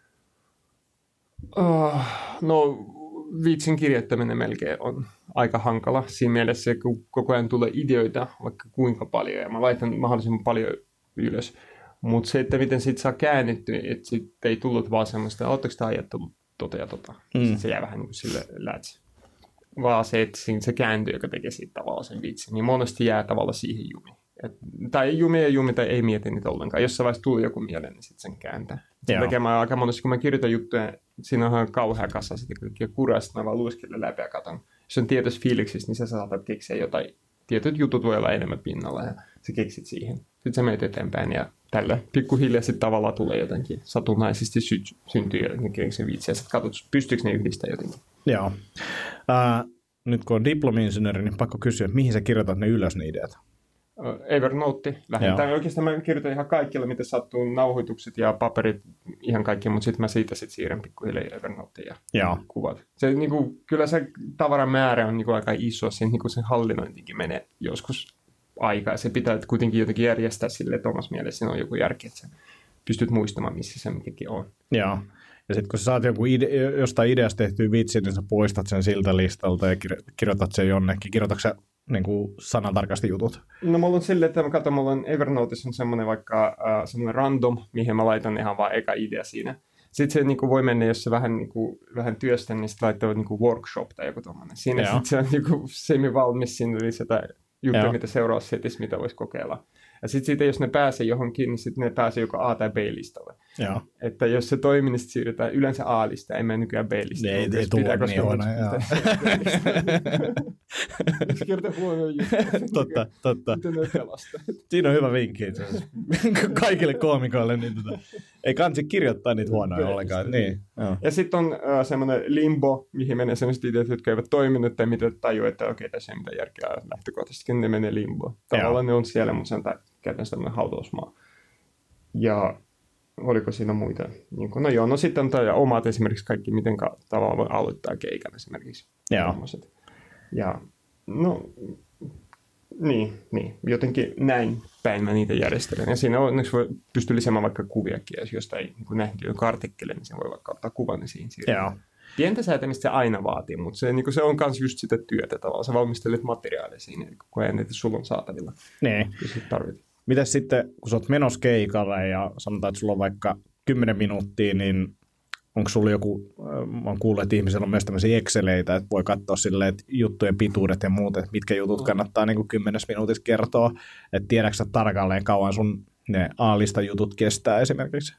Oh, no vitsin kirjoittaminen melkein on aika hankala. Siinä mielessä, kun koko ajan tulee ideoita vaikka kuinka paljon ja mä laitan mahdollisimman paljon ylös. Mutta se, että miten siitä saa käännettyä, että siitä ei tullut vaan semmoista, ootteko sitä ajattelut tota ja tota. Mm. Sitten se jää vähän niin kuin sille lätsi. Vaan se, että se kääntyy, joka tekee siitä tavallaan sen vitsin, niin monesti jää tavallaan siihen jumiin. Et, tai jumi ja jumi tai ei mieti niitä ollenkaan. Jossain vaiheessa tuli joku mieleen, niin sitten sen kääntää. Sen takia mä aika monesti, kun mä kirjoitan juttuja, siinä on kauhea kassa sitten kaikkia kuraa, sitten mä vaan luiskelen läpi ja katon. Jos on tietoisi fiiliksissä, niin sä saatat keksiä jotain. Tietyt jutut voi olla enemmän pinnalla ja sä keksit siihen. sitten sä menet eteenpäin ja tällä pikkuhiljaa sitten tavallaan tulee jotenkin satunnaisesti sy- syntyy jotenkin se viitsi ja sitten katsot, pystyykö ne yhdistämään jotenkin. Joo. Uh, nyt kun on diplomi-insinööri, niin pakko kysyä, että mihin sä kirjoitat ne ylös ne ideat? Evernote lähdetään. Oikeastaan mä kirjoitan ihan kaikilla, mitä sattuu, nauhoitukset ja paperit, ihan kaikki, mutta sitten mä siitä sit siirrän pikkuhiljaa Evernoteen ja Joo. kuvat. Se, niin kuin, kyllä se tavaran määrä on niin kuin, aika iso, sen, niin kuin sen hallinnointikin menee joskus aikaa. Se pitää kuitenkin jotenkin järjestää silleen, että omassa mielessä siinä on joku järki, että sä pystyt muistamaan, missä se mikäkin on. Joo. Ja sitten kun sä saat joku ide- jostain ideasta tehtyä vitsi, niin sä poistat sen siltä listalta ja kir- kirjoitat sen jonnekin. Kirjoitatko sä niin kuin sanantarkasti jutut? No mulla on silleen, että mä katson, mulla on Evernotessa on semmoinen vaikka äh, semmoinen random, mihin mä laitan ihan vaan eka idea siinä. Sitten se niin kuin voi mennä, jos se vähän, niin kuin, vähän työstän, niin sitten laittaa niin kuin workshop tai joku tommoinen. Siinä sitten se on niin kuin semi-valmis, siinä lisätä juttuja, mitä seuraavassa setissä, mitä voisi kokeilla. Ja sitten siitä, jos ne pääsee johonkin, niin sitten ne pääsee joko A- tai B-listalle. Joo. Että jos se toimii, niin sitten siirrytään yleensä A-listaan, en mä nykyään B-listaan. Ei, ei tule niin huono, joo. Jos kertaa huonoja juttuja. Totta, totta. Miten ne pelastaa? Siinä on hyvä vinkki itse asiassa. Kaikille koomikoille. Niin tota, ei kansi kirjoittaa niitä huonoja ollenkaan. Niin, ja sitten on uh, semmoinen limbo, mihin menee sellaiset ideat, jotka eivät toiminut, tai mitä tajuu, että okei, okay, tässä ei mitään järkeä lähtökohtaisesti, ne menee limboon. Tavallaan ne on siellä, mutta se on käytännössä tämmöinen hautausmaa. Ja oliko siinä muita? Niin kuin, no joo, no sitten on tämä omat esimerkiksi kaikki, miten tavallaan voi aloittaa keikan esimerkiksi. Joo. Ja no, niin, niin, jotenkin näin päin mä niitä järjestelen. Ja siinä onneksi voi pystyä lisäämään vaikka kuviakin, jos jostain niin nähty jonkun artikkelin, niin se voi vaikka ottaa kuvan niin siihen siirryä. Pientä säätämistä se aina vaatii, mutta se, niin se on myös just sitä työtä tavallaan. Sä valmistelet materiaalia siinä, kun ajan niitä sulla on saatavilla. Niin. Tarvit. Mitäs sitten, kun sä oot menossa keikalle ja sanotaan, että sulla on vaikka kymmenen minuuttia, niin onko sulla joku, mä oon kuullut, että ihmisillä on myös tämmöisiä Exceleitä, että voi katsoa silleen, että juttujen pituudet ja muut, että mitkä jutut kannattaa niin kuin kymmenessä minuutissa kertoa, että tiedätkö sä tarkalleen kauan sun ne A-lista jutut kestää esimerkiksi?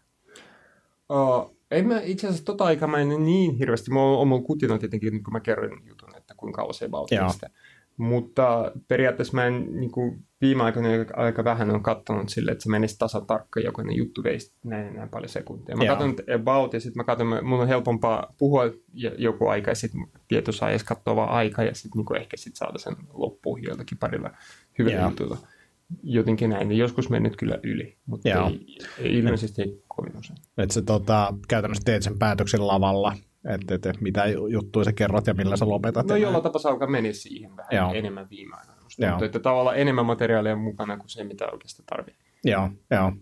Uh, ei mä itse asiassa tota aikaa mä en niin hirveästi, mulla on mulla kutina tietenkin, kun mä kerron jutun, että kuinka kauan se vauhtia sitä. Mutta periaatteessa mä en niin kuin viime aikoina aika vähän on katsonut silleen, että se menisi tasan tarkka, jokainen juttu veisi näin, näin paljon sekuntia. Mä katson about ja sitten mä katson, mun on helpompaa puhua joku aika ja sitten tietyssä ajassa katsoa vaan aika ja sitten niin ehkä sit saada sen loppuun jollakin parilla hyvällä jutulla. Jotenkin näin, niin joskus mennyt kyllä yli, mutta ei, ei ilmeisesti ei kovin usein. Että sä tota, käytännössä teet sen päätöksen lavalla, että et, et, mitä juttuja sä kerrot ja millä sä lopetat. No jollain tapaa alkaa meni siihen vähän Joo. enemmän viime aikoina. Mutta että tavallaan enemmän materiaalia mukana kuin se, mitä oikeastaan tarvitsee. Joo, joo.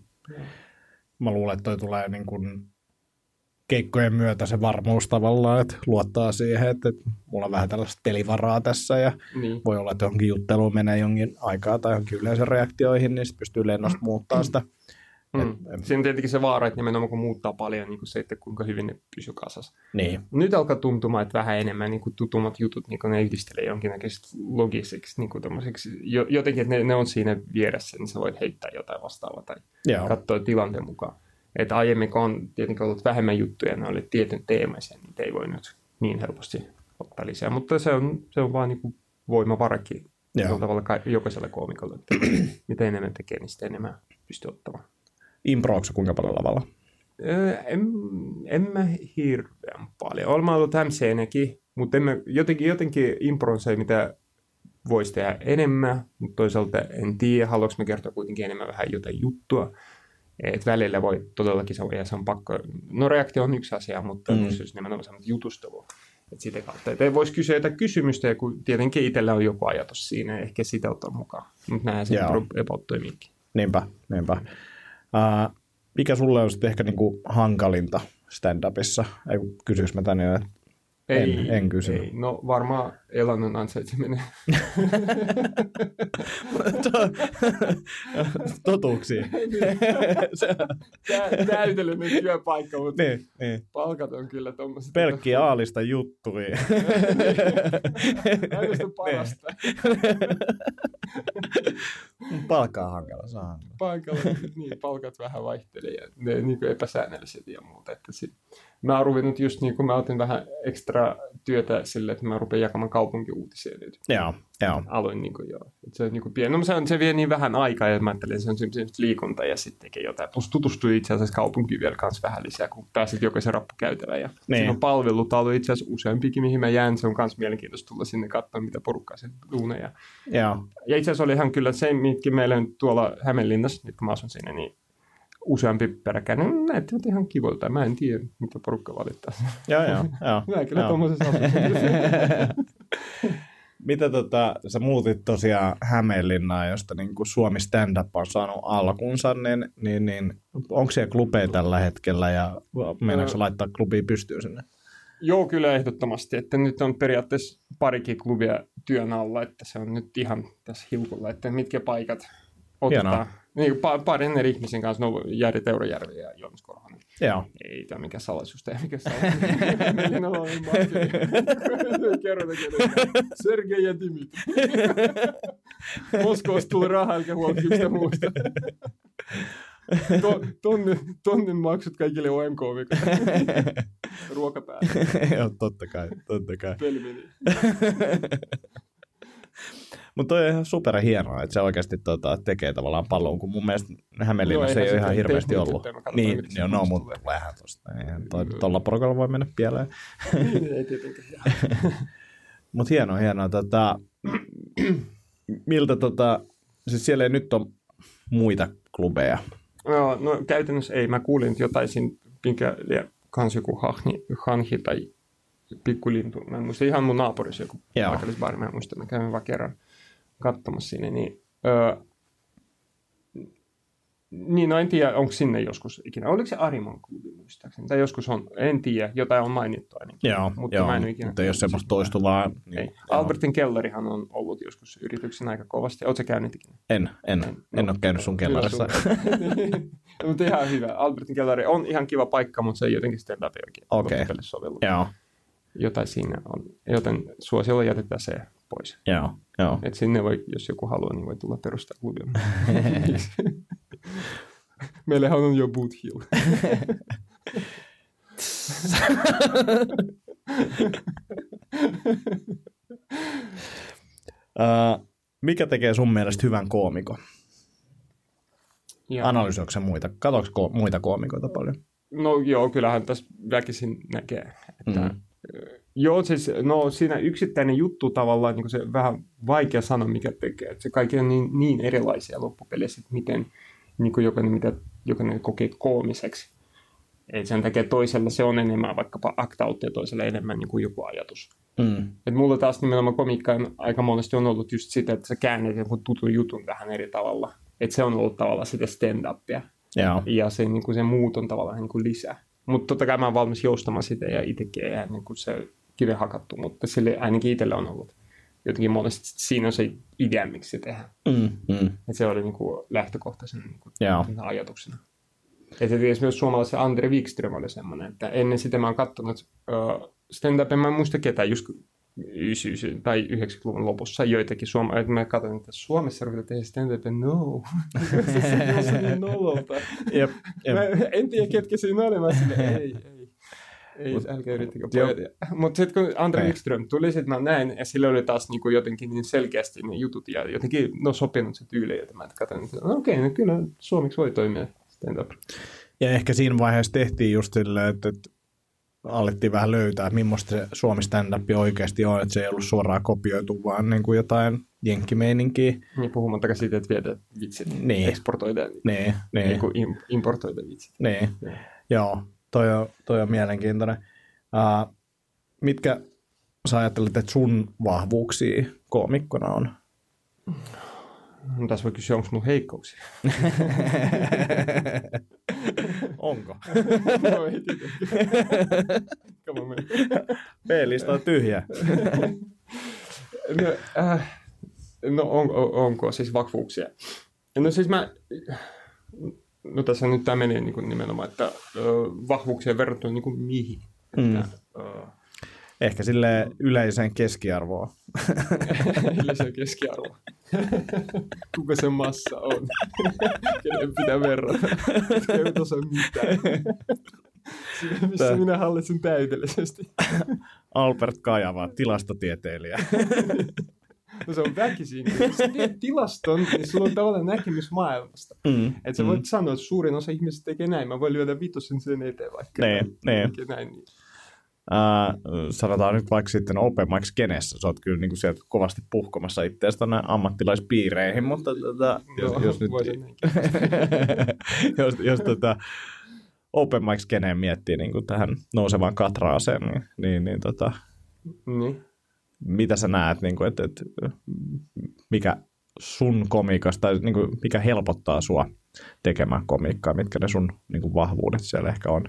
Mä luulen, että toi tulee niin kuin keikkojen myötä se varmuus tavallaan, että luottaa siihen, että, että mulla on vähän tällaista pelivaraa tässä ja niin. Voi olla, että johonkin jutteluun menee jonkin aikaa tai johonkin yleisön reaktioihin, niin sitten pystyy lennosta muuttaa sitä. Mm. Et, Siinä on tietenkin se vaara, että nimenomaan kun muuttaa paljon niin kuin se, että kuinka hyvin ne pysyy kasassa. Niin. Nyt alkaa tuntumaan, että vähän enemmän niin kuin tutummat jutut, niin kuin ne yhdistelee jonkinnäköisesti logisiksi, niin kuin jo, jotenkin, että ne, ne on siinä vieressä, niin sä voit heittää jotain vastaavaa tai Joo. katsoa tilanteen mukaan. Että aiemmin, kun on tietenkin ollut vähemmän juttuja, ne oli tietyn teemaisia, niin ei voi nyt niin helposti ottaa lisää. Mutta se on, se on vaan niin kuin voimavarakin tavalla jokaiselle koomikolle, että mitä enemmän tekee, niin sitä enemmän pystyy ottamaan. Improoksa kuinka paljon lavalla? Öö, en, en mä hirveän paljon. Olen ollut M C-näkin, mutta en mä, jotenkin, jotenkin impro on se, mitä voisi tehdä enemmän, mutta toisaalta en tiedä, haluanko mä kertoa kuitenkin enemmän vähän jotain juttua. Et välillä voi todellakin, se on, ja se on pakko, no reaktio on yksi asia, mutta mm. se on nimenomaan semmoinen jutustelu. Et sitä kautta, että voisi kysyä jotain kysymystä, ja kun tietenkin itsellä on joku ajatus siinä, ehkä sitä ottaa mukaan. Mutta näinhän se about toimiikin. Niinpä, niinpä. Uh, mikä sulle on sitten ehkä niinku hankalinta stand-upissa? Ei, kysyks mä tänne, että ei, en, en kysy. Ei. No varmaan elannon ansaitseminen. Totuuksia. Täytellinen työpaikka, mutta niin, niin. Palkat on kyllä tuommoiset. Pelkkiä aalista juttuja. Näytöstä parasta. Palkka on hankala saa. Palkalla, niin, palkat vähän vaihtelee ja ne niin epäsäännölliset ja muuta. Että sit, mä oon ruvennut just niin kuin mä otin vähän ekstra työtä sille, että mä rupean jakamaan kaupunkiuutisia nyt. Joo, joo. Aloin niin kuin, joo. Et se, on, niin kuin pieni. No, se, on, se vie niin vähän aikaa, ja mä ajattelin, että se on semmoista liikunta ja sitten tekee jotain. Plus tutustui itse asiassa kaupunkiin vielä kanssa vähän lisää, kun pääsit jokaisen rappukäytävään. Ja niin. Siinä on palvelutalo itse asiassa useampikin, mihin mä jään. Se on myös mielenkiintoista tulla sinne katsoa, mitä porukkaa se duuneja. Joo. Ja itse asiassa oli ihan kyllä se, mitkä meillä on tuolla Hämeenlinnassa, nyt kun mä asun siinä, niin useampi peräkkäinen näyttävät ihan kivolta. Mä en tiedä, mitä porukka valittaa. Joo, joo. joo. Mä kyllä tuommoisessa asussa. Mitä tota, sä muutit tosiaan Hämeenlinnaan, josta niin kuin Suomi stand-up on saanut alkunsa, niin, niin, niin onko siellä klubeja tällä hetkellä ja meinaatko laittaa klubia pystyyn sinne? Joo, kyllä ehdottomasti. Että nyt on periaatteessa parikin klubia työn alla, että se on nyt ihan tässä hilkulla, että mitkä paikat otetaan. Niin, pa- parin eri ihmisen kanssa, no Jari Teurajärvi ja Joonas Korhonen. Joo. Ei tämä mikä salaisuus, tämä mikä salaisuus. Meillä on kerrotaan kerrotaan. Sergei ja Dimitri. Moskosta tuli rahaa, eikä huolta yhtä muusta. To, tonnin, tonnin maksut kaikille O M K-vikoille. Ruoka päälle. Joo, totta kai, totta kai. Peli meni. Mutta toi on ihan super hienoa, että se oikeasti tota, tekee tavallaan palloon, kun mun mielestä Hämeenlinnassa ei ole ihan hirveästi ollut. Niin, joo, no, mutta tuleehan tuosta. Tuolla porukalla voi mennä pieleen. Niin, ei tietenkään. Mutta hienoa, hienoa. Tota, miltä, tota, siis siellä ei nyt ole muita klubeja? No, no käytännössä ei. Mä kuulin jotain siinä, minkä kans joku hahni, hanhi tai pikkulintu. Mä en muista, ihan mun naapurissa joku paikallisbaari. Mä en muista, mä käyn vaan kerran katsomassa sinne. Niin, öö, niin no en tiedä, onko sinne joskus ikinä. Oliko se Arimon klubi muistaakseni? Tai joskus on, en tiedä, jotain on mainittu ainakin. Joo, mutta, joo, mä en ikinä mutta jos semmoista toistuvaa. Niin, ei. Albertin kellarihan on ollut joskus yrityksen aika kovasti. Oletko käynyt ikinä? En, en. En, en no, ole käynyt sun kellarissa. No, mutta ihan hyvä. Albertin kellari on ihan kiva paikka, mutta se ei jotenkin stand-up oikein okay. sovellu. Joo. Jotain siinä on. Joten suosiolla jätetään se pois. Joo, joo. Et sinne voi, jos joku haluaa, niin voi tulla perustaa klubia. Meillähän on jo Boot Hill. uh, mikä tekee sun mielestä hyvän koomikon? Analysoiko muita? Katsoiko ko- muita koomikoita paljon? No joo, kyllähän tässä väkisin näkee. Että, mm. Joo, siis no siinä yksittäinen juttu tavallaan, niin se vähän vaikea sanoa, mikä tekee. Että se kaikki on niin, niin erilaisia loppupeleissä, että miten niin kuin jokainen, mitä jokainen kokee koomiseksi. Et sen takia toisella se on enemmän vaikkapa act out ja toisella enemmän niin kuin joku ajatus. Mm. Et mulla taas nimenomaan komiikka aika monesti on ollut just sitä, että sä käännät jonkun tutun jutun tähän eri tavalla. Että se on ollut tavallaan sitä stand-upia. Yeah. Ja se, niin kuin se muut on tavallaan niin kuin lisää. Mutta totta kai mä oon valmis joustamaan sitä ja itsekin ei niin kuin se kiven hakattu, mutta sille ainakin itsellä on ollut jotenkin monesti siinä on se idea, miksi se tehdään. Mm, mm. Et se oli niin kuin lähtökohtaisen niin kuin yeah. ajatuksena. Ja se tietysti myös suomalaisen Andre Wikström oli semmoinen, että ennen sitä mä oon katsonut uh, stand-up, en mä muista ketään, just yhdeksänkymmentä- tai yhdeksänkymmentäluvun lopussa joitakin suomalaisia, että mä katsoin, että Suomessa ruvetaan tehdä stand-up, ja no, se on niin nololta. Jep, jep. Mä en tiedä, ketkä siinä oli, mä sille, ei, ei. Ei, Mut, älkää yrittäkö pojat. Mutta sitten kun Andre Wikström tuli, sitten mä näin, ja sillä oli taas niinku jotenkin niin selkeästi ne jutut, ja jotenkin no, sopinut se tyyli, jota mä katsoin, että no, okei, okay, no kyllä suomeksi voi toimia stand-up. Ja ehkä siinä vaiheessa tehtiin just silleen, että, että alettiin vähän löytää, että millaista se Suomi stand-up oikeasti on, että se ei ollut suoraan kopioitu, vaan niin kuin jotain jenkkimeininkiä. Niin puhumattakaan siitä, että viedään vitsit, niin. Eksportoidaan, niin, niin. niin kuin importoidaan vitsit. Niin, niin. Joo, toi on, toi on mielenkiintoinen. Uh, mitkä sä ajattelet, että sun vahvuuksia koomikkona on? No, tässä voi kysyä, onko mun heikkouksia? Onko? No ei tietenkään. P-lista on tyhjä. no, äh, no on, on, onko siis vahvuuksia? No siis mä, no tässä nyt tämä menee niin kuin nimenomaan, että äh, vahvuuksia verrattuna niin kuin mihin? Mm. Että, äh, Ehkä silleen yleiseen keskiarvoon. Yleiseen keskiarvoon. Kuka se massa on? Kenen pitää verrata? Ei nyt osaa mitään. Siinä, missä Tää. minä hallitsen täydellisesti. Albert Kajava, tilastotieteilijä. No se on väkisin. Jos sä teet tilaston, niin sulla on tavallaan näkemys maailmasta. Mm, että sä voit mm. sanoa, että suurin osa ihmisistä tekee näin. Mä voin lyödä vitosen sen eteen vaikka. Nee, nee. Näin, niin. Uh, sanotaan nyt vaikka sitten Open Mics Genessä, sä oot kyllä niin kuin sieltä kovasti puhkomassa itseäsi tuonne ammattilaispiireihin, mutta tota, jos, no, jos nyt jos, jos tota, Open Mics Geneen miettii niin kuin tähän nousevaan katraaseen, niin, niin, niin, tota, niin. mitä sä näet, niin kuin, että, että mikä sun komiikasta, tai niin kuin, mikä helpottaa sua tekemään komiikkaa, mitkä ne sun niin kuin vahvuudet siellä ehkä on?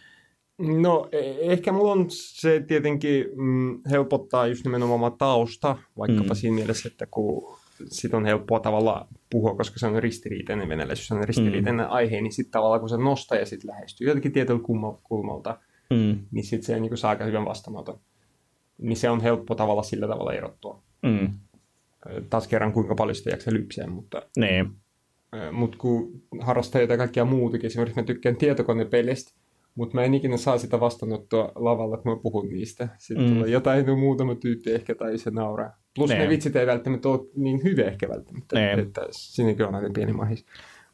No ehkä mulla on se tietenkin mm, helpottaa just nimenomaan tausta, vaikkapa mm. siinä mielessä, että kun sit on helppoa tavallaan puhua, koska se on ristiriitainen venäläisyys, se on ristiriitainen mm. aihe, niin sitten tavallaan kun se nostaa ja sitten lähestyy jotenkin tietyllä kulmalta, mm. niin sitten se niin saa aika hyvän vastaanoton. Niin se on helppo tavalla sillä tavalla erottua. Mm. Taas kerran kuinka paljon sitä jaksaa lypsää, mutta... Niin. Mutta kun harrastaa jotain kaikkea muutakin, esimerkiksi mä tykkään tietokonepeleistä, mutta mä en ikinä saa sitä vastaanottoa lavalla, kun mä puhun niistä. Sitten mm. tulee jotain, no, muutama tyyppi ehkä tai se nauraa. Plus ne, ne vitsit ei välttämättä ole niin hyviä ehkä välttämättä, ne. Että siinäkin on aika pieni mahis.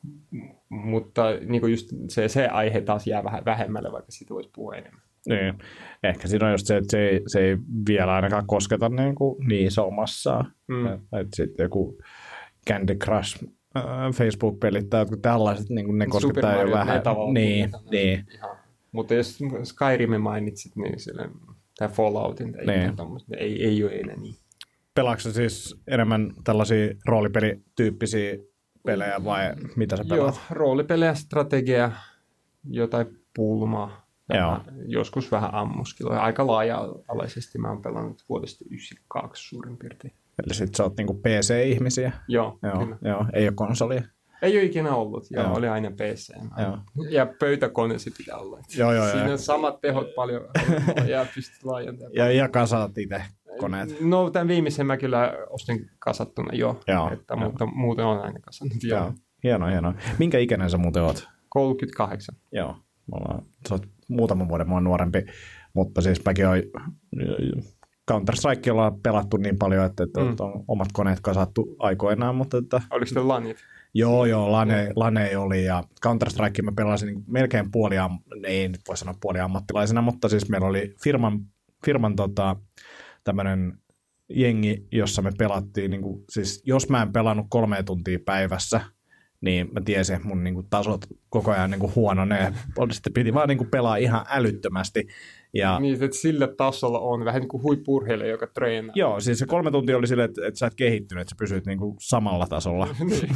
Mutta niin just se, se aihe taas jää vähän vähemmälle, vaikka siitä voisi puhua enemmän. Niin. Ehkä siinä on just se, että se ei, se ei vielä ainakaan kosketa niin, kuin niin isoa massaa. Mm. Että sitten joku Candy Crush äh, Facebook-pelit tai jotkut tällaiset, niin kuin ne koskettaa jo vähän. Niin, niin. Mutta jos Skyrimin mainitsit, niin sille, tämä Falloutin tai niin. ei, ei ole enää niin. Pelaatko siis enemmän tällaisia roolipelityyppisiä pelejä vai mitä sä pelaat? Joo, roolipelejä, strategia, jotain pulmaa. Vähän, joskus vähän ammuskiloja. Aika laaja-alaisesti mä oon pelannut vuodesta yhdeksänkymmentäkaksi suurin piirtein. Eli sit sä oot niinku P C-ihmisiä? Joo, joo, joo. Ei ole konsolia? Ei ole ikinä ollut. Joo, joo. Oli aina P C. Joo. Ja pöytäkone se pitää olla. Joo, joo, siinä joo. on samat tehot paljon ja pystyt laajentamaan. Ja, ja kasaat itse koneet? No tämän viimeisen mä kyllä ostin kasattuna jo. Joo, että, joo. Mutta muuten on aina kasannut. Joo. Joo. Hienoa, hienoa. Minkä ikäinen sä muuten oot? kolmekymmentäkahdeksan. Joo. Sä oot muutaman vuoden mua nuorempi, mutta siis mäkin oon Counter-Strike ollaan pelattu niin paljon, että, että mm. on omat koneet kasattu aikoinaan. Mutta että... Oliko te lanit? Joo, joo, lane, lane oli ja Counter-Strike mä pelasin niin melkein puoli, ei nyt voi sanoa puoli ammattilaisena, mutta siis meillä oli firman, firman tota, tämmöinen jengi, jossa me pelattiin, niin kuin, siis jos mä en pelannut kolme tuntia päivässä, niin mä tiesin, että mun niin kuin, tasot koko ajan niin kuin, huononee. Sitten piti vaan niin kuin, pelaa ihan älyttömästi. Ja... Niin, että sillä tasolla on vähän niin kuin huippu-urheilija, joka treenaa. Joo, siis se kolme tuntia oli silleen, että, että sä et kehittynyt, että sä pysyt niin kuin, samalla tasolla.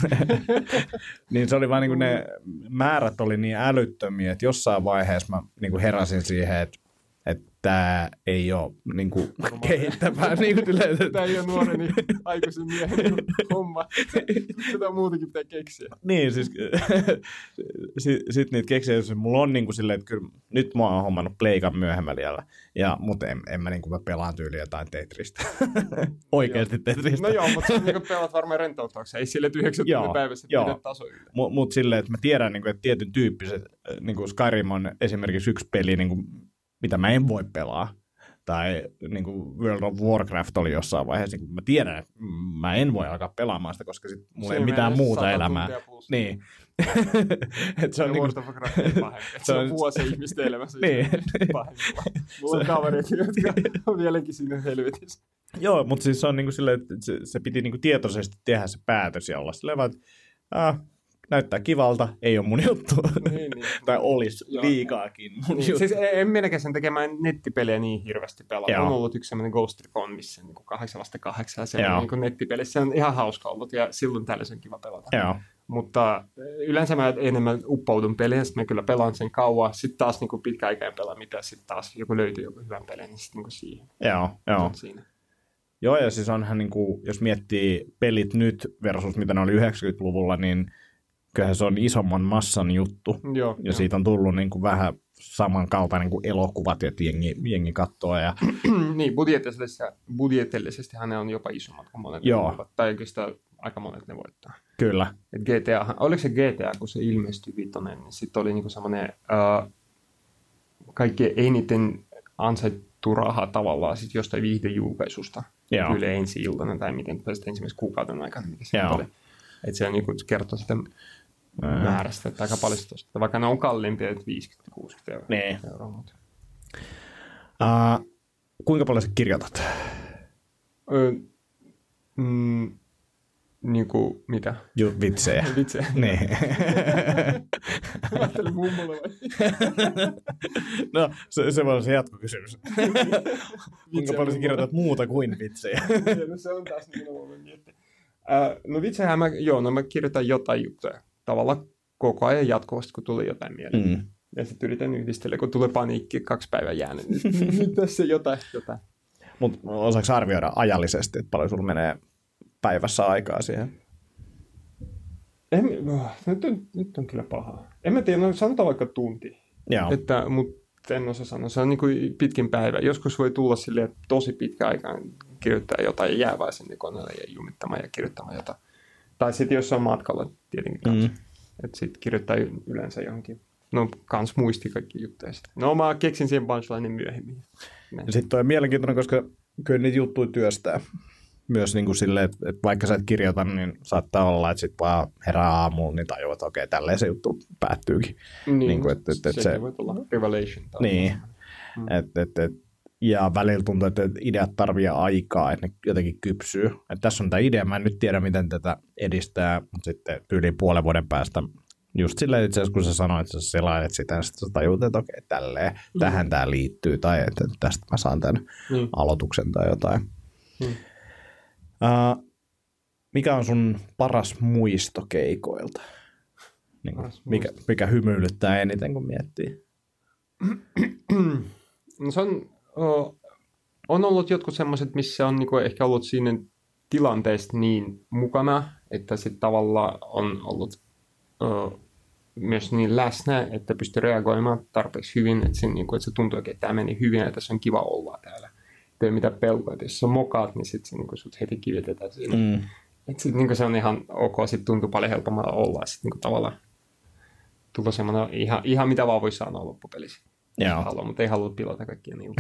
Niin se oli vaan niin kuin, ne määrät oli niin älyttömiä, että jossain vaiheessa mä niin kuin, heräsin siihen, että että tämä ei ole niin kuin, kehittävää. Niin kuin, tämä ei ole nuoreni aikuisen miehen homma. Sitä muutakin pitää keksiä. Niin, siis sitten sit niitä keksiä, jos mulla on niin kuin silleen, että kyllä nyt mä oon hommannut pleikan myöhemmällä vielä, ja, mutta en, en mä, niin kuin, mä pelaan tyyliä jotain Tetristä. Oikeasti Tetristä. No joo, mutta sä niin pelaat varmaan rentouttaakseen. Ei silleen, että yhdeksän tunnin päivässä pidät taso yllä. Mutta mut silleen, että mä tiedän, niin kuin, että tietyn tyyppiset, niin kuin Skyrim on esimerkiksi yksi peli, niin kuin, mitä mä en voi pelaa. Tai niin kuin World of Warcraft oli jossain vaiheessa, niin mä tiedän, että mä en voi alkaa pelaamaan sitä, koska sit mulla ei ole mitään muuta elämää. Niin. Et se on World of Warcraft ei pahempi. Se on vuosi ihmisten elämässä. Niin. Mulla on kaverit, jotka on vieläkin siinä helvetissä. Joo, mutta siis se on niin kuin silleen, että se, se piti niin kuin tietoisesti tehdä se päätös ja olla silleen vaan, että ah, näyttää kivalta, ei ole mun juttu. Niin, niin. Tai olisi joo. Liikaakin mun niin, juttu. Siis en minäkään sen tekemään nettipelejä niin hirveästi pelaa. On ollut yksi sellainen Ghost Recon, missä niin kahdeksan vasta kahdeksan. Se on niin nettipelissä. Se on ihan hauska ollut ja silloin tällä se on kiva pelata. Joo. Mutta yleensä mä enemmän uppoudun peliin, sitten mä kyllä pelaan sen kauan. Sitten taas niin pitkäaikainen pelaa, mitä sitten taas joku löytyy joku hyvän pelin, niin sitten niin siihen. Joo, joo. Joo, ja siis onhan, niin kuin, jos miettii pelit nyt versus mitä ne oli yhdeksänkymmentäluvulla, niin kyllähän se on isomman massan juttu. Joo, ja jo. Siitä on tullut niin kuin vähän samankaltainen kuin elokuvat, että jengi, jengi katsoo. Ja... niin, budjetillisesti, budjetillisesti ne on jopa isommat kuin monet ne voivat. Tai oikeastaan aika monet ne voittaa. Kyllä. Et G T A, oliko se G T A, kun se ilmestyi vitonen, niin sitten oli niinku semmoinen uh, kaikkein eniten ansait, tilattu rahaa tavallaan sit jostain viihdejulkaisusta. Kyllä ensi iltana tai miten tai sitten ensimmäisen kuukauden aikana, mikä se oli. Että se niin kertoo sitä määrästä, että aika paljon sitä, vaikka ne on kalliimpia, että viisikymmentä kuusikymmentä euroa. Nee. euroa mutta. Uh, kuinka paljon sä kirjoitat? Öö, mm, niin kuin mitä? Ju, vitsejä. Vitsejä. Nee. Mä ajattelin mummolle vai? No, se, se voi olla se jatkokysymys. Kuinka paljon sä kirjoitat muuta kuin vitsejä? No se on taas niin, mitä mä miettiä. Uh, no vitsejähän mä, joo, no mä kirjoitan jotain juttuja. Tavallaan koko ajan jatkuvasti, kun tuli jotain mieleen. Mm. Ja sitten yritän yhdistellä, kun tulee paniikki, kaksi päivää jäänyt. Nyt tässä jotain. jotain. Mutta osaako arvioida ajallisesti, että paljon sulla menee päivässä aikaa siihen? En, nyt, on, nyt on kyllä pahaa. En mä tiedä, no sanotaan vaikka tunti. Että, mutta en osaa sanoa. Se on niin kuin pitkin päivä. Joskus voi tulla silleen, että tosi pitkä aikaa kirjoittaa jotain ja jää vaan sinne koneelle ja jumittamaan ja kirjoittamaan jotain. Tai sitten jos on matkalla tietenkin kanssa. Mm. Että sitten kirjoittaa yleensä johonkin. No kans muisti kaikki juttuja sitten. No mä keksin siihen punchlinein myöhemmin. Ja sitten toi on mielenkiintoinen, koska kyllä niitä juttuja työstää. Myös niin kuin silleen, että, että vaikka sä et kirjoita, niin saattaa olla, että sit vaan herää aamulla, niin tajuat, että okei, tälleen se juttu päättyykin. Niin, niin kuin, että, että, se voi olla revelation. Niin, mm. että, että, että, ja välillä tuntuu, että ideat tarvii aikaa, että ne jotenkin kypsyy. Että tässä on tämä idea, mä en nyt tiedä, miten tätä edistää, mutta sitten tyyliin puolen vuoden päästä just silleen itse asiassa, kun sä sanoit, että sä selailet sitä, ja sitten sä tajuut, että okei, tälleen, mm. tähän tämä liittyy, tai että tästä mä saan tämän mm. aloituksen tai jotain. Mm. Uh, mikä on sun paras muisto keikoilta? Niin, paras mikä, muisto. mikä hymyilyttää eniten, kun miettii? No se on, oh, on ollut jotkut semmoiset, missä on niinku ehkä ollut siinä tilanteessa niin mukana, että se tavallaan on ollut oh, myös niin läsnä, että pystyy reagoimaan tarpeeksi hyvin, että se, niinku, että se tuntuu, että tämä meni hyvin ja tässä on kiva olla täällä. Ei ole mitään pelkoa, että jos sä mokaat, niin sitten niinku, sut heti kivetetään siinä. Mm. Että sit, niinku, se on ihan ok, sitten tuntuu paljon helpommalla olla. Sitten niinku, tavallaan tulee semmoinen ihan, ihan mitä vaan voi sanoa loppupelissä. Haluan, mutta ei halua pilata kaikkia niin.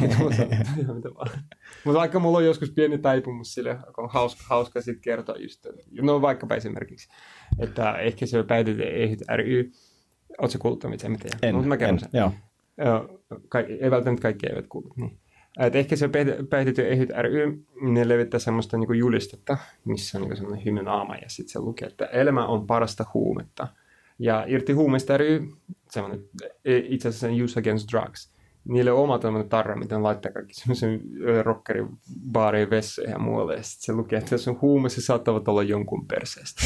Mutta vaikka mulla on joskus pieni taipumus sille, on hauska, hauska sitten kertoa just, no vaikkapa esimerkiksi, että ehkä se on päätetty ehyt ry. Oletko kuullut, mitä en tiedä? Mutta mä kerron sen. Joo. Ka- ei välttämättä kaikki eivät kuullut, niin. Et ehkä se päihitetty ehyt ry, ne levittää semmoista niinku julistetta, missä on niinku semmoinen hymynaama, ja sitten se lukee, että elämä on parasta huumetta. Ja irti huumeista ry, semmoinen itse asiassa Use Against Drugs, niille on oma tämmöinen tarra, miten laittaa kaikki semmoisen rockerin baariin vesseihin ja muualle, ja sitten se lukee, että jos on huume, se saattavat olla jonkun perseestä.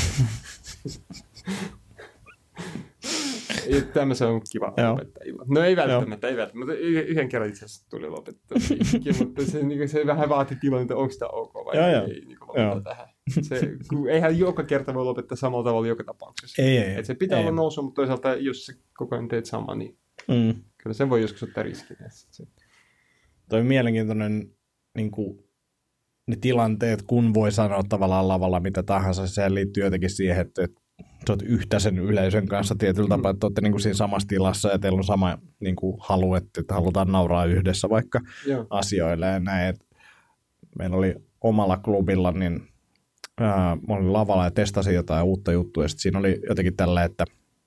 Tämmöisen on kiva opettajilla. No ei välttämättä, ei välttämättä. Yhden kerran itse asiassa tuli lopettaa. Mutta se, niin se vähän vaati tilanne, että onko tämä ok vai joo, ei niin lopettaa tähän. Se, eihän joka kerta voi lopettaa samalla tavalla joka tapauksessa. Ei, ei, Et se pitää ei. olla nousu, mutta toisaalta jos sä koko ajan teet sama, niin mm. kyllä sen voi joskus ottaa riskin. Toi on mielenkiintoinen niin kuin, ne tilanteet, kun voi sanoa tavallaan lavalla mitä tahansa. Se liittyy jotenkin siihen, että sä oot yhtä sen yleisön kanssa tietyllä tapaa, että olette niin kuin siinä samassa tilassa ja teillä on sama niin kuin halu, että halutaan nauraa yhdessä vaikka Joo. asioille ja näin. Et meillä oli omalla klubilla, niin ää, mä olin lavalla ja testasin jotain uutta juttua ja sitten siinä oli jotenkin tällä, että,